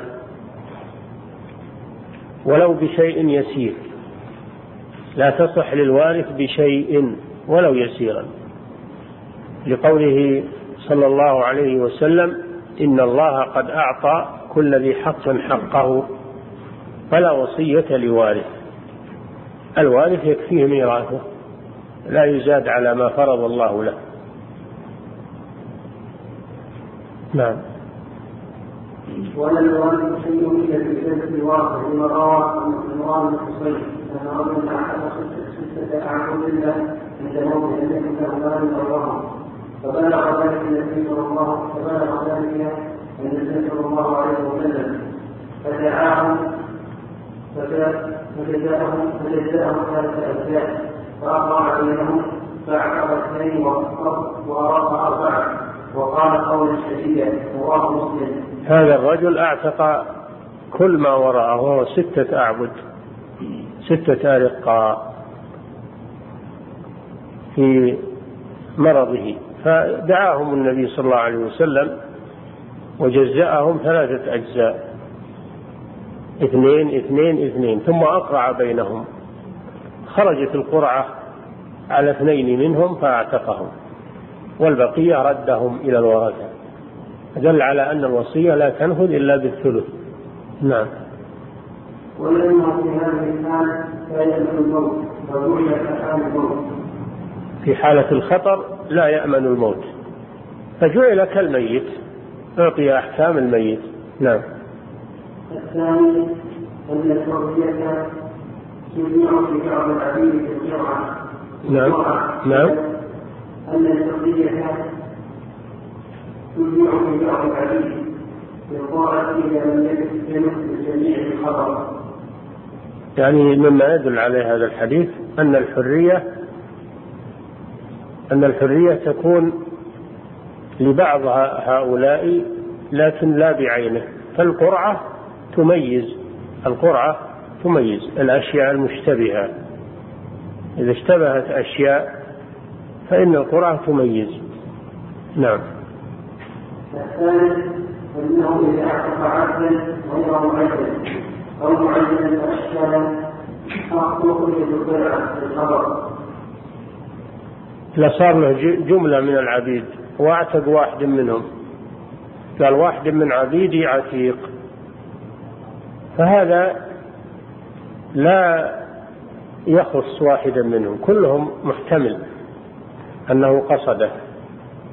ولو بشيء يسير، لا تصح للوارث بشيء ولو يسيرا، لقوله صلى الله عليه وسلم: إن الله قد أعطى كل ذي حق حقه فلا وصية لوارث. الوارث يكفيه ميراثه، لا يزاد على ما فرض الله له. نعم. ولا الوارث شيء إلا بإجازة الوارث، لما روى عمران بن حصين أن رجلا أعتق 6 أعبد الله عند موته لم يكن له مال أو وهن، فبلغ ذلك النبي صلى الله عليه وسلم فدعاهم فجزاهم 3 أجزاء فأقرع بينهم فاعتقد 2 وأراق 4 وقال قولا شديدا. رواه مسلم. هذا الرجل اعتق كل ما وراءه وهو 6 أعبد، 6 أرقاء في مرضه، فدعاهم النبي صلى الله عليه وسلم وجزأهم 3 أجزاء، 2 2 2، ثم أقرع بينهم، خرجت القرعة على 2 منهم فاعتقهم والبقية ردهم إلى الورثة. دل على أن الوصية لا تنفذ إلا بالثلث. نعم. ولما في هذه الحال لا يأمن الموت وجعل كحال الموت. في حالة الخطر لا يأمن الموت فجعل كالميت، أعطي أحكام الميت. نعم. الثاني أن التوصية تجمع في بعض العبيد بالجرعة. نعم. أن التوصية تجمع في بعض العبيد بالطاعة إذا لم يكن جميع الخطر. يعني مما يدل عليه هذا الحديث أن الحرية تكون لبعض هؤلاء لكن لا بعينه، فالقرعة تميز الأشياء المشتبهة، إذا اشتبهت أشياء فإن القرعة تميز. نعم. الثالث أنه إذا أعتق عبدا غير معين أو معينا أشكالا أخطوه بالقرعة بالخبر، لصار له جملة من العبيد واعتق واحد منهم، قال واحد من عبيدي عتيق، فهذا لا يخص واحدا منهم، كلهم محتمل أنه قصده،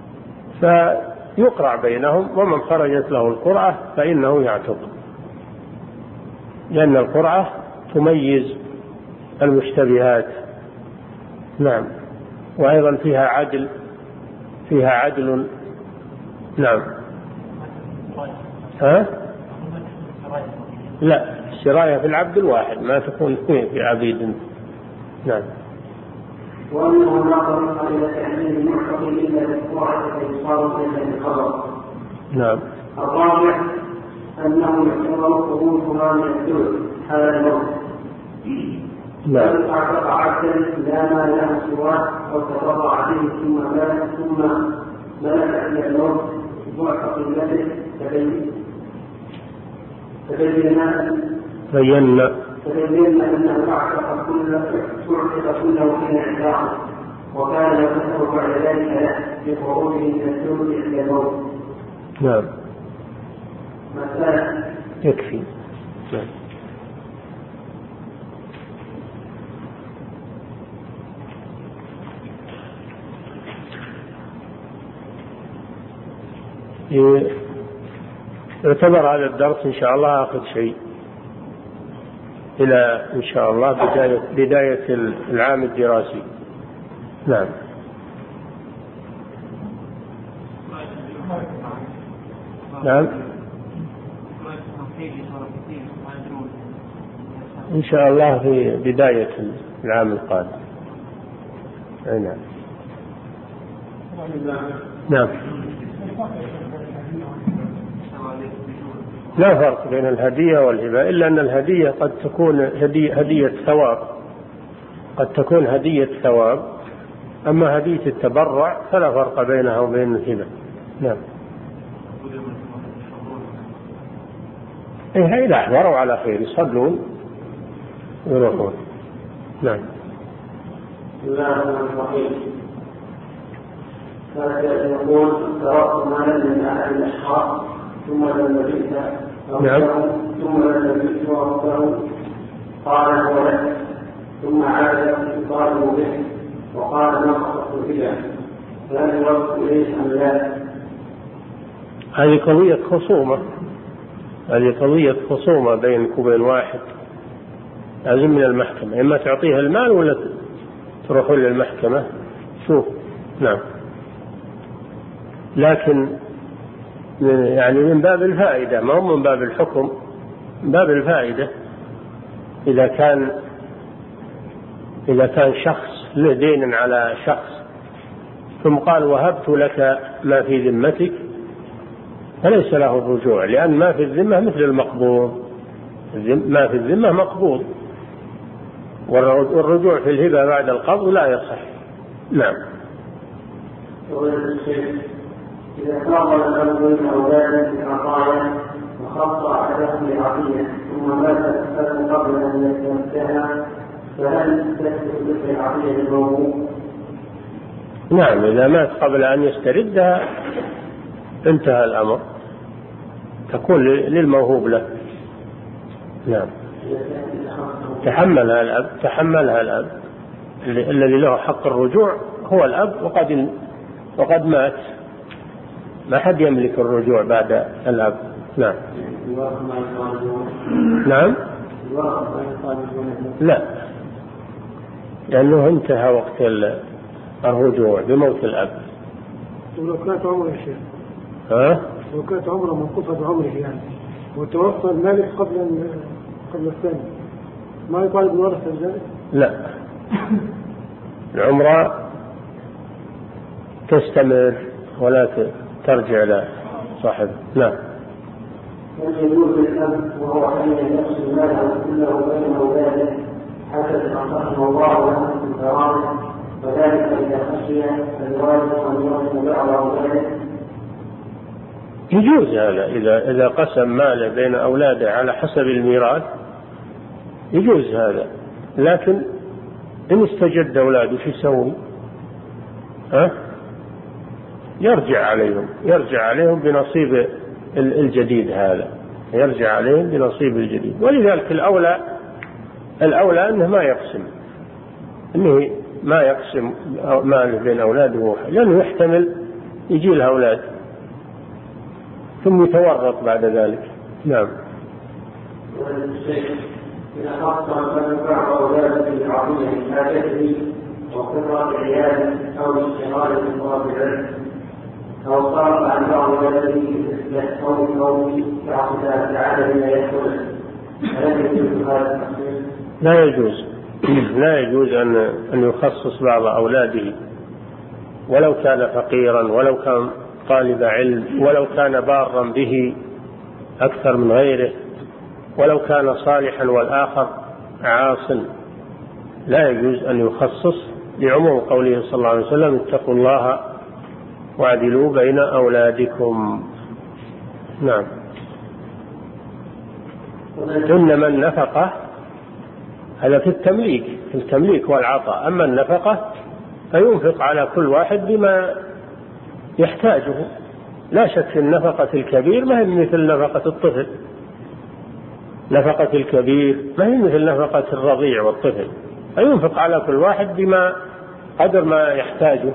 فيقرع بينهم، ومن خرجت له القرعة فإنه يعتق. لأن القرعة تميز المشتبهات. نعم. وأيضا فيها عدل. نعم. لا، السراية في العبد الواحد، ما تكون في عبيد. نعم. وأنه لا طريق إلى تحليل المعتق إلا بالقرعة فيصار إلا بالخبر. نعم. الرابع أنه يعتبر خروجها من الثلث حال الموت. نعم. فمن اعتق عبدا لا مال له سواه أو تبرع به ثم ملك إلى الموت معتق له تبين أنه اعتق كله حين اعتاقه، وكان يكفر بعد ذلك له بخروجه من الثلث إلى الموت. نعم. مثلا يكفي. نعم. يعتبر هذا الدرس إن شاء الله آخر شيء إلى إن شاء الله بداية العام الدراسي. نعم. نعم. إن شاء الله في بداية العام القادم. نعم. نعم. لا فرق بين الهدية والهبة، إلا أن الهدية قد تكون هدية ثواب، قد تكون هدية ثواب، أما هدية التبرع فلا فرق بينها وبين الهبة. نعم. إيه، إذا أحضروا على خير يصلون ويروحون. نعم. هذا يقول تركت مالا من أحد الأشخاص ثم لم يجد ورده قال هو لك، ثم عاد يطالب به وقال ما خطأت بها، فهل يرد إليه أم لا؟ هذه قضية خصومة بينك وبين واحد، لازم من المحكمة، إما تعطيه المال ولا تروحون للمحكمة. شوف. نعم. لكن يعني من باب الفائدة، ما هو من باب الحكم، من باب الفائدة. إذا كان شخص له دين على شخص ثم قال وهبت لك ما في ذمتك، فليس له الرجوع، لأن ما في الذمة مثل المقبوض، ما في الذمة مقبوض، والرجوع في الهبة بعد القبض لا يصح. نعم. إذا فاضل الأب بين أولاده في عطايا وخط أحدهم بعطية ثم مات الأب قبل أن يستمتعها، فهل تثبت مثل العطية للموهوب؟ نعم، إذا مات قبل أن يستردها انتهى الأمر، تكون للموهوب له. نعم. تحملها الأب الذي له حق الرجوع هو الأب، وقد مات، ما حد يملك الرجوع بعد الأب. نعم. نعم. لا، لأنه انتهى وقت الرجوع بموت الأب. ولو كانت عمره يا شيخ، لو كانت عمره منقصة بعمره يعني، وتوفى المالك قبل الثاني، ما يطالب الورثة بذلك؟ لا، العمرة تستمر ولا ترجع لصاحبه. نعم. يجوز للأب وهو حي يقسم ماله كله بين أولاده حسب ما رحمه الله له في الفرائض، وذلك إذا خشي الوالد أن يقسم بعض أولاده. يجوز هذا إذا قسم ماله بين أولاده على حسب الميراث، يجوز هذا، لكن إن استجد أولاده شو يسوي؟ يرجع عليهم بنصيب الجديد، هذا يرجع عليهم بنصيب الجديد. ولذلك الأولى أنه ما يقسم ماله بين أولاده، لأنه يحتمل يجي له أولاد ثم يتورط بعد ذلك. نعم. إذا خاصة من بعض أولاد العظيمة حاجته وقدرة العيال أو الاشتغال بالطبع أو صار عن بعض أولاده أو القوم كعقدات العدد لا يدخل هل يجوز هذا التخصيص؟ لا يجوز. لا يجوز أن يخصص بعض أولاده ولو كان فقيرا ولو كان طالب علم ولو كان بارا به أكثر من غيره ولو كان صالحا والآخر عاصٍ. لا يجوز أن يخصص لعموم قوله صلى الله عليه وسلم اتقوا الله واعدلوا بين أولادكم. نعم. إنما النفقة هذا في التمليك والعطاء. أما النفقة فينفق على كل واحد بما يحتاجه. لا شك في النفقة الكبير ما هي مثل نفقة الطفل. نفقة الكبير ما هي مثل نفقة الرضيع والطفل. فينفق على كل واحد بما قدر ما يحتاجه.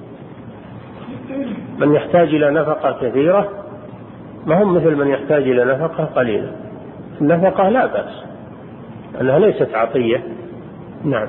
من يحتاج إلى نفقة كثيرة ما هم مثل من يحتاج إلى نفقة قليلة. النفقة لا بأس أنها ليست عطية. نعم.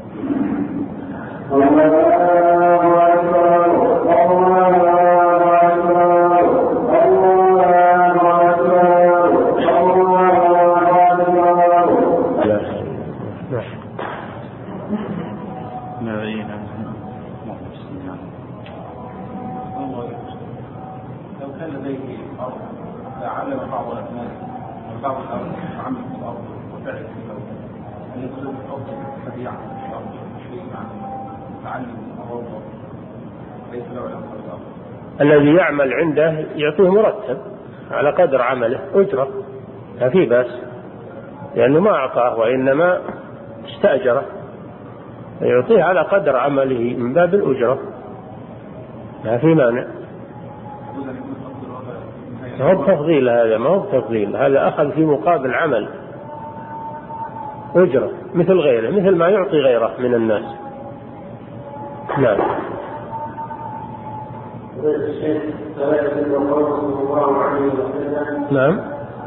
الذي يعمل عنده يعطيه مرتب على قدر عمله أجرة لا في بأس لأنه ما أعطاه وإنما استأجره يعطيه على قدر عمله من باب الأجرة لا في مانع. ما هو تفضيل هذا ما هو تفضيل هذا أخذ في مقابل عمل أجرة مثل غيره مثل ما يعطي غيره من الناس. نعم. نعم.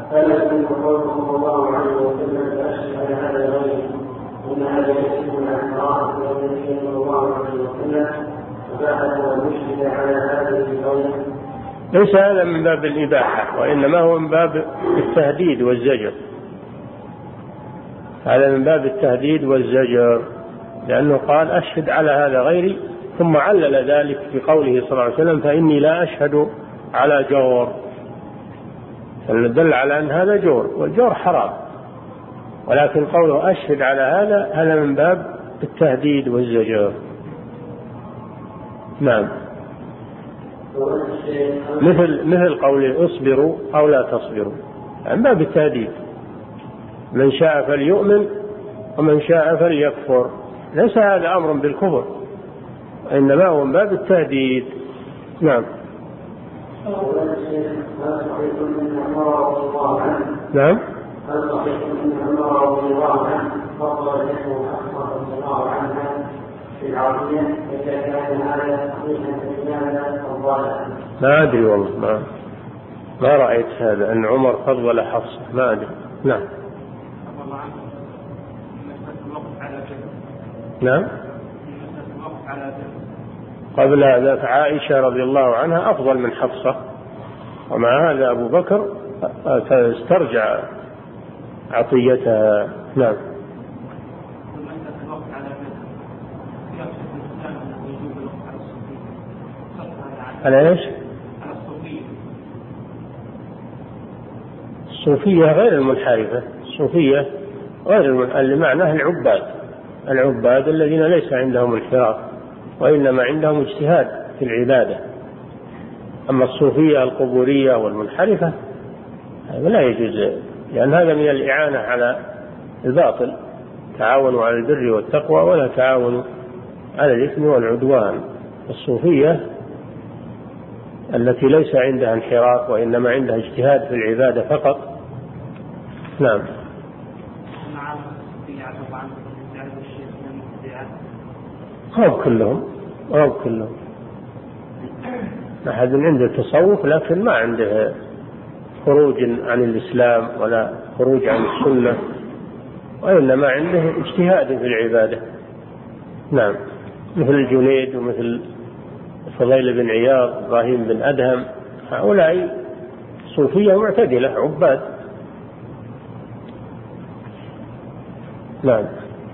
ليس هذا من باب الإباحة وإنما هو من باب التهديد والزجر. هذا من باب التهديد والزجر لأنه قال أشهد على هذا غيري ثم علل ذلك بقوله صلى الله عليه وسلم فإني لا أشهد على جور. فدل على أن هذا جور والجور حرام ولكن قوله أشهد على هذا من باب التهديد والزجر. نعم. مثل قوله اصبروا أو لا تصبروا من باب التهديد. من شاء فليؤمن ومن شاء فليكفر. ليس هذا أمر بالكفر إنما هو من باب التهديد. نعم. نعم. ما أدري والله ما رأيت هذا أن عمر فضل حفصة ما أدري. نعم. نعم. قبل هذا عائشة رضي الله عنها أفضل من حفصة ومع هذا أبو بكر استرجع عطيتها. نعم. على إيش؟ الصوفية غير المنحرفة. الصوفية غير اللي معناه العباد الذين ليس عندهم انحراف وإنما عندهم اجتهاد في العبادة. أما الصوفية القبورية والمنحرفة هذا لا يجوز لأن هذا من الإعانة على الباطل. تعاونوا على البر والتقوى ولا تعاونوا على الإثم والعدوان. الصوفية التي ليس عندها انحراف وإنما عندها اجتهاد في العبادة فقط. نعم. غاب كلهم أحد عنده تصوف لكن ما عنده خروج عن الإسلام ولا خروج عن السنة، وإنما عنده اجتهاد في العبادة. نعم، مثل الجنيد ومثل فضيل بن عياض، إبراهيم بن أدهم، هؤلاء صوفية معتدلة عباد. نعم،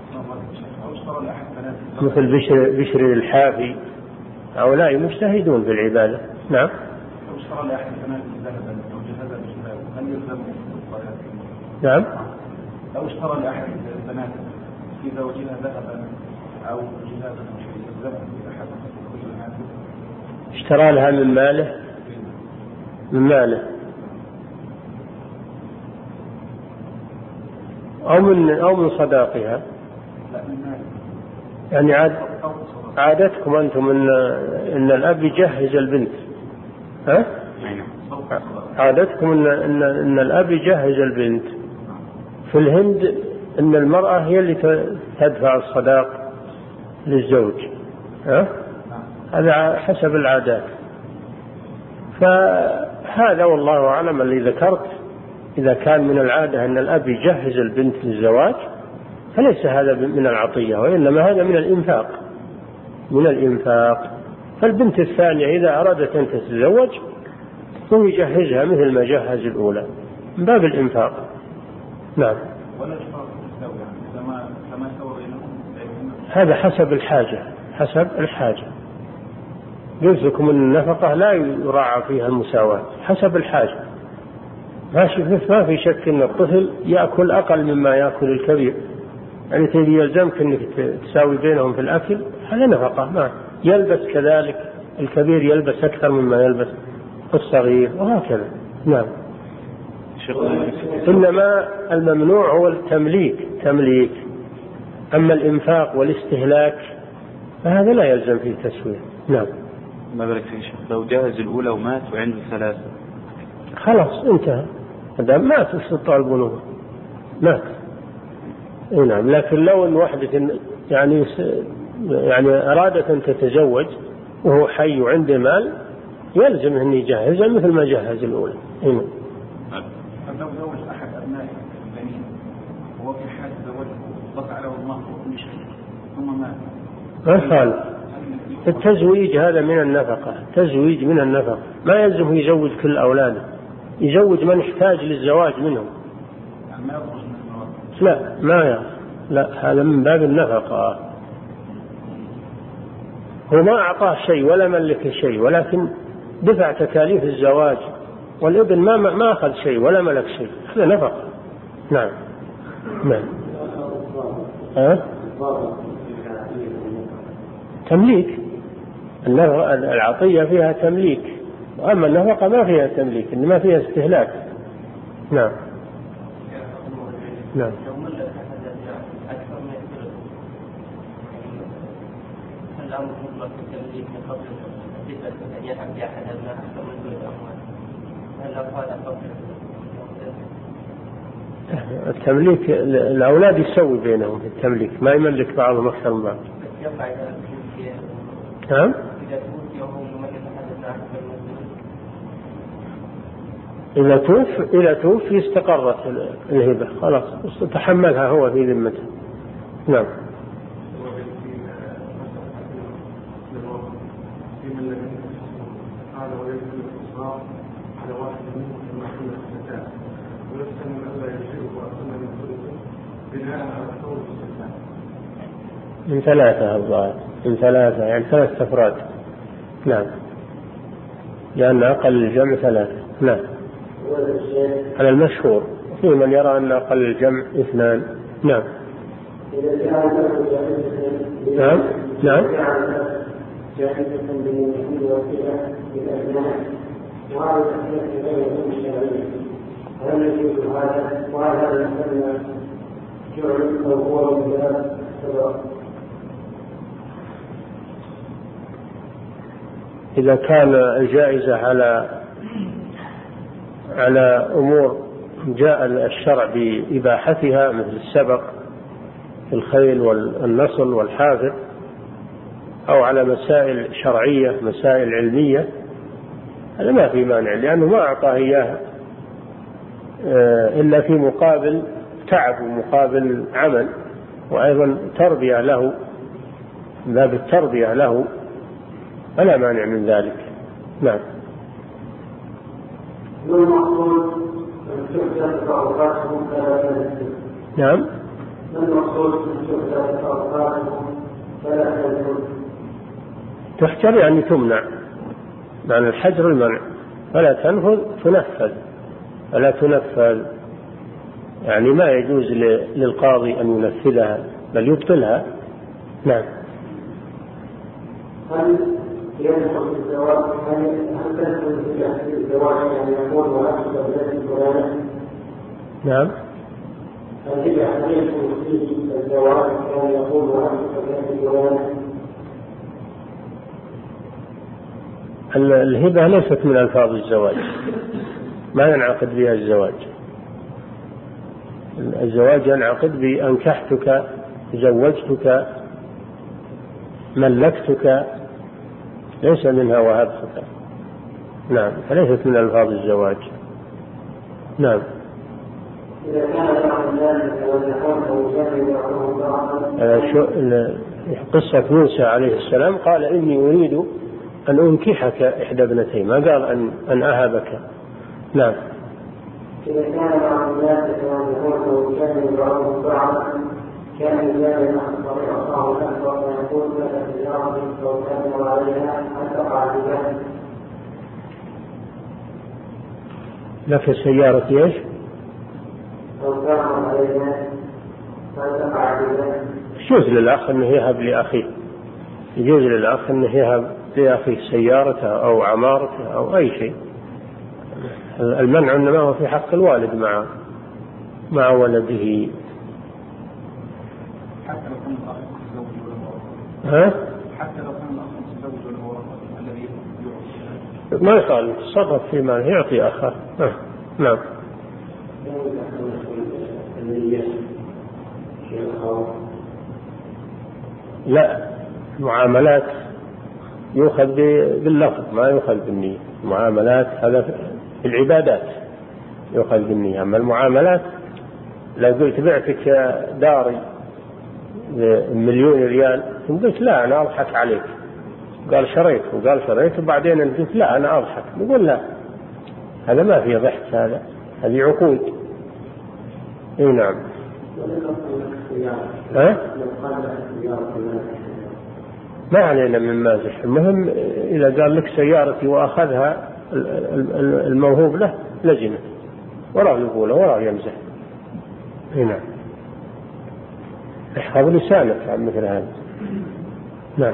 مثل بشر الحافي، هؤلاء مجتهدون في العبادة. نعم. نعم. لو اشترى لأحد البنات في زوجها ذهبا أو جهازا اشترى لها من ماله أو من صداقها. يعني عادتكم أنتم إن الأب يجهز البنت، ها؟ عادتكم إن الأب يجهز البنت. في الهند إن المرأة هي اللي تدفع الصداق للزوج، ها؟ هذا حسب العادات. فهذا والله أعلم اللي ذكرت، إذا كان من العادة أن الأب يجهز البنت للزواج فليس هذا من العطية، وإنما هذا من الإنفاق. فالبنت الثانية إذا أرادت أن تتزوج هو يجهزها مثل ما جهز الأولى من باب الإنفاق. نعم. هذا حسب الحاجة. قلت لكم أن النفقة لا يراعى فيها المساواة، حسب الحاجة. ما في شك أن الطفل يأكل أقل مما يأكل الكبير، يعني تريد يلزمك أنك تساوي بينهم في الأكل، هذا نفقة. ما يلبس كذلك، الكبير يلبس أكثر مما يلبس الصغير، وهكذا. نعم. إنما الممنوع هو التمليك، أما الإنفاق والاستهلاك فهذا لا يلزم فيه تسوية. نعم. ما بالك في شيء لو جهز الأولى ومات وعنده 3 خلاص انتهى، هذا مات استطاع البلوغ، مات. نعم. لكن لو ان واحدة يعني أرادت أن تتزوج وهو حي وعنده مال يلزم أن يجهزها مثل ما جهز الأولى. لو زوج أحد أبنائه البنين وهو في حال زوجه وضع له المهر وكل شيء ثم مات، ما قال التزويج هذا من النفقة، تزويج من النفقة، ما يلزم يزوج كل أولاده، يزوج من يحتاج للزواج منهم. لا هذا من باب النفقة. هو ما أعطاه شيء ولا ملك شيء، ولكن دفع تكاليف الزواج، والابن ما أخذ شيء ولا ملك شيء، هذا نفقة. نعم. تمليك. العطية فيها تمليك، وأما النفقة ما فيها تمليك، إنما فيها استهلاك. نعم. التمليك الأولاد يسوي بينهم في التمليك، ما يملك بعضهم أكثر من بعض. نعم. إذا توفي استقرت الهبة، خلاص تحملها هو في ذمته. نعم. من 3 الظاهر، من 3 يعني 3 أفراد. نعم، لأن أقل الجمع 3. نعم، على المشهور، في من يرى أن أقل الجمع 2. نعم. نعم. إذا كان الجائزة على أمور جاء الشرع بإباحتها مثل السبق في الخيل والنصل والحافر، أو على مسائل شرعية مسائل علمية، هذا ما في مانع، لأنه ما أعطاه إياها إلا في مقابل تعب ومقابل عمل، وأيضا تربية له، باب التربية له، فلا مانع من ذلك. نعم. نعم. تحجر يعني تمنع، معنى الحجر المنع، فلا تنفذ تنفذ، فلا تنفذ يعني ما يجوز للقاضي أن ينفذها بل يبطلها. نعم. هل يدخل في الزواج؟ هل تدخل في الزواج يعني يقول وأكثر بذلك فلانة؟ نعم. هل يدخل في الزواج يعني يقول وأكثر بذلك فلانة؟ الهبة ليست من ألفاظ الزواج، ما ينعقد بها الزواج. الزواج ينعقد بأنكحتك، زوجتك، ملكتك، ليس منها وهبتك. نعم، فليست من ألفاظ الزواج. نعم. قصة موسى عليه السلام قال إني أريد أن أنكحك إحدى ابنتين، ما قال أن أهبك. نعم. إذا كان بعض الناس يتوجهون وكان يدعون بعضا كان يجاب عن طريق الله الأكبر ويقول لك التجارة لو كان عليها أن تقع بذلك. لك سيارة إيش؟ لو كان عليها أن تقع بذلك. يجوز للأخ أنه يهب لأخيه، يجوز للأخ أنه يهب لأخيه سيارته أو عمارته أو أي شيء. المنع إنما هو في حق الوالد مع ولده. حتى لو كان الأخ متزوج حتى لو كان الأخ متزوج الذي يعطي ما يخالف، تصرف في ماله يعطي أخاه. نعم. لا، المعاملات يؤخذ باللفظ ما يؤخذ بالنية. المعاملات هذا في العبادات يؤخذ بالنية، أما المعاملات لو قلت بعتك داري ب1,000,000 ريال ثم قلت لا أنا أضحك عليك، قال شريت وبعدين أنت قلت لا أنا أضحك، نقول لا، هذا ما فيه ضحك، هذه عقود. إيه نعم. ما علينا من مازح، المهم إذا قال لك سيارتي وأخذها الموهوب له لجنة وراه يقوله وراه يمزح. نعم. احفظ لسانك عن مثل هذا. نعم.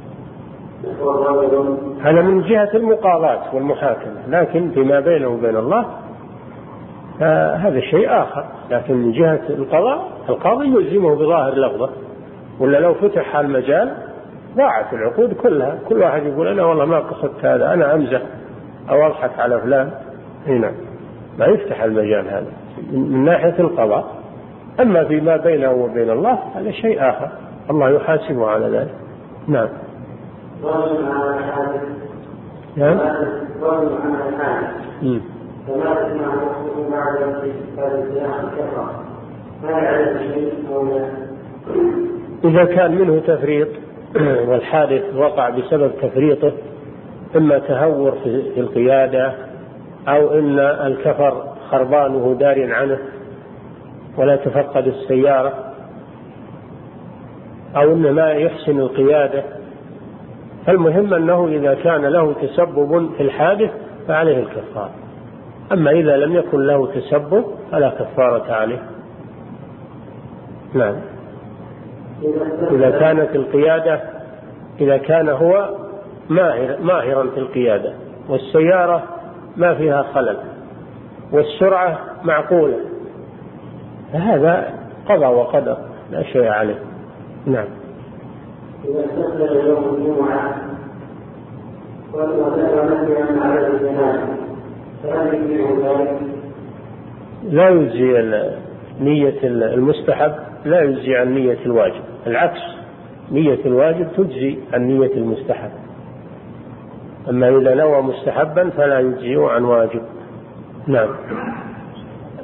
هذا من جهة المقاضاة والمحاكمة، لكن فيما بينه وبين الله هذا شيء آخر. لكن من جهة القضاء القاضي يلزمه بظاهر لفظه، ولا لو فتح المجال ضاعت العقود كلها، كل واحد يقول أنا والله ما قصدت هذا، أنا أمزح أو أضحك على فلان. هنا ما يفتح المجال هذا من ناحية القضاء. أما فيما بينه وبين الله هذا شيء آخر، الله يحاسبه على ذلك. نعم. نعم. إذا كان منه تفريط والحادث وقع بسبب تفريطه، إما تهور في القيادة أو إن الكفر خربانه دار عنه ولا تفقد السيارة، أو إن ما يحسن القيادة، فالمهم أنه إذا كان له تسبب في الحادث فعليه الكفارة. أما إذا لم يكن له تسبب فلا كفارة عليه. نعم. إذا كانت القيادة، إذا كان هو ماهرا في القيادة والسيارة ما فيها خلل والسرعة معقولة، فهذا قضى وقدر لا شيء عليه. نعم. إذا استقبل يوم الجمعة ونسي على الجنازة فهل يجزئه ذلك؟ لا يجزي نية المستحب، لا يجزي عن نية الواجب، العكس، نية الواجب تجزي عن نية المستحب. أما إذا نوى مستحبا فلا يجزئه عن واجب. نعم.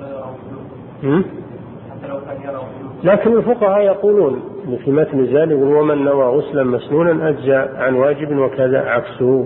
لكن الفقهاء يقولون في متن الزاد يقول ومن نوى غسلا مسنونا أجزى عن واجب وكذا عكسه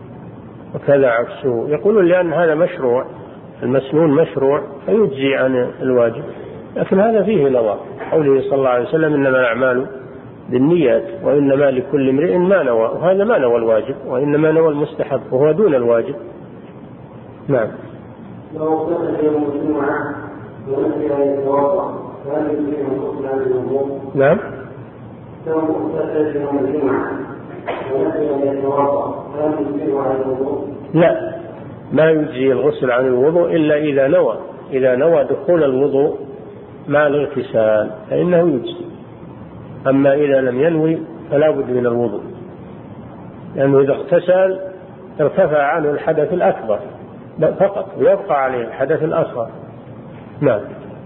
يقولون لأن هذا مشروع، المسنون مشروع فيجزي عن الواجب. لكن هذا فيه نظر، قوله صلى الله عليه وسلم إنما الأعمال بالنيات وإنما لكل امرئ ما نوى، وهذا ما نوى الواجب وإنما نوى المستحب وهو دون الواجب. نعم. لو كان يوم الجمعة ونسي أن يتوضأ فهل يمكنه الغسل عن الوضوء؟ نعم. لو كان يوم الجمعة ونسي أن يتوضأ فهل يمكنه عن الوضوء؟ لا، ما يجزي الغسل عن الوضوء إلا إذا نوى دخول الوضوء مع الاغتسال فإنه يجزي. أما إذا لم ينوي فلا بد من الوضوء، لأنه إذا اغتسل ارتفع عنه الحدث الأكبر فقط ويبقى عليه الحدث الأصغر. نعم.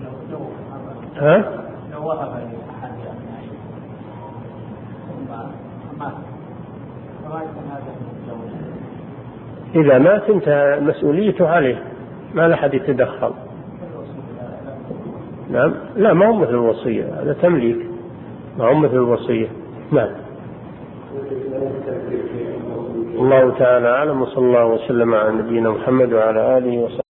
لو وهب لأحد أبنائه إذا مات انتهى مسؤوليته عليه، ما لحد يتدخل. نعم. لا، ما هو مثل الوصية، هذا تمليك، ما هو مثل الوصية. نعم. الله تعالى أعلم، وصلى الله وسلم على نبينا محمد وعلى آله وصحبه.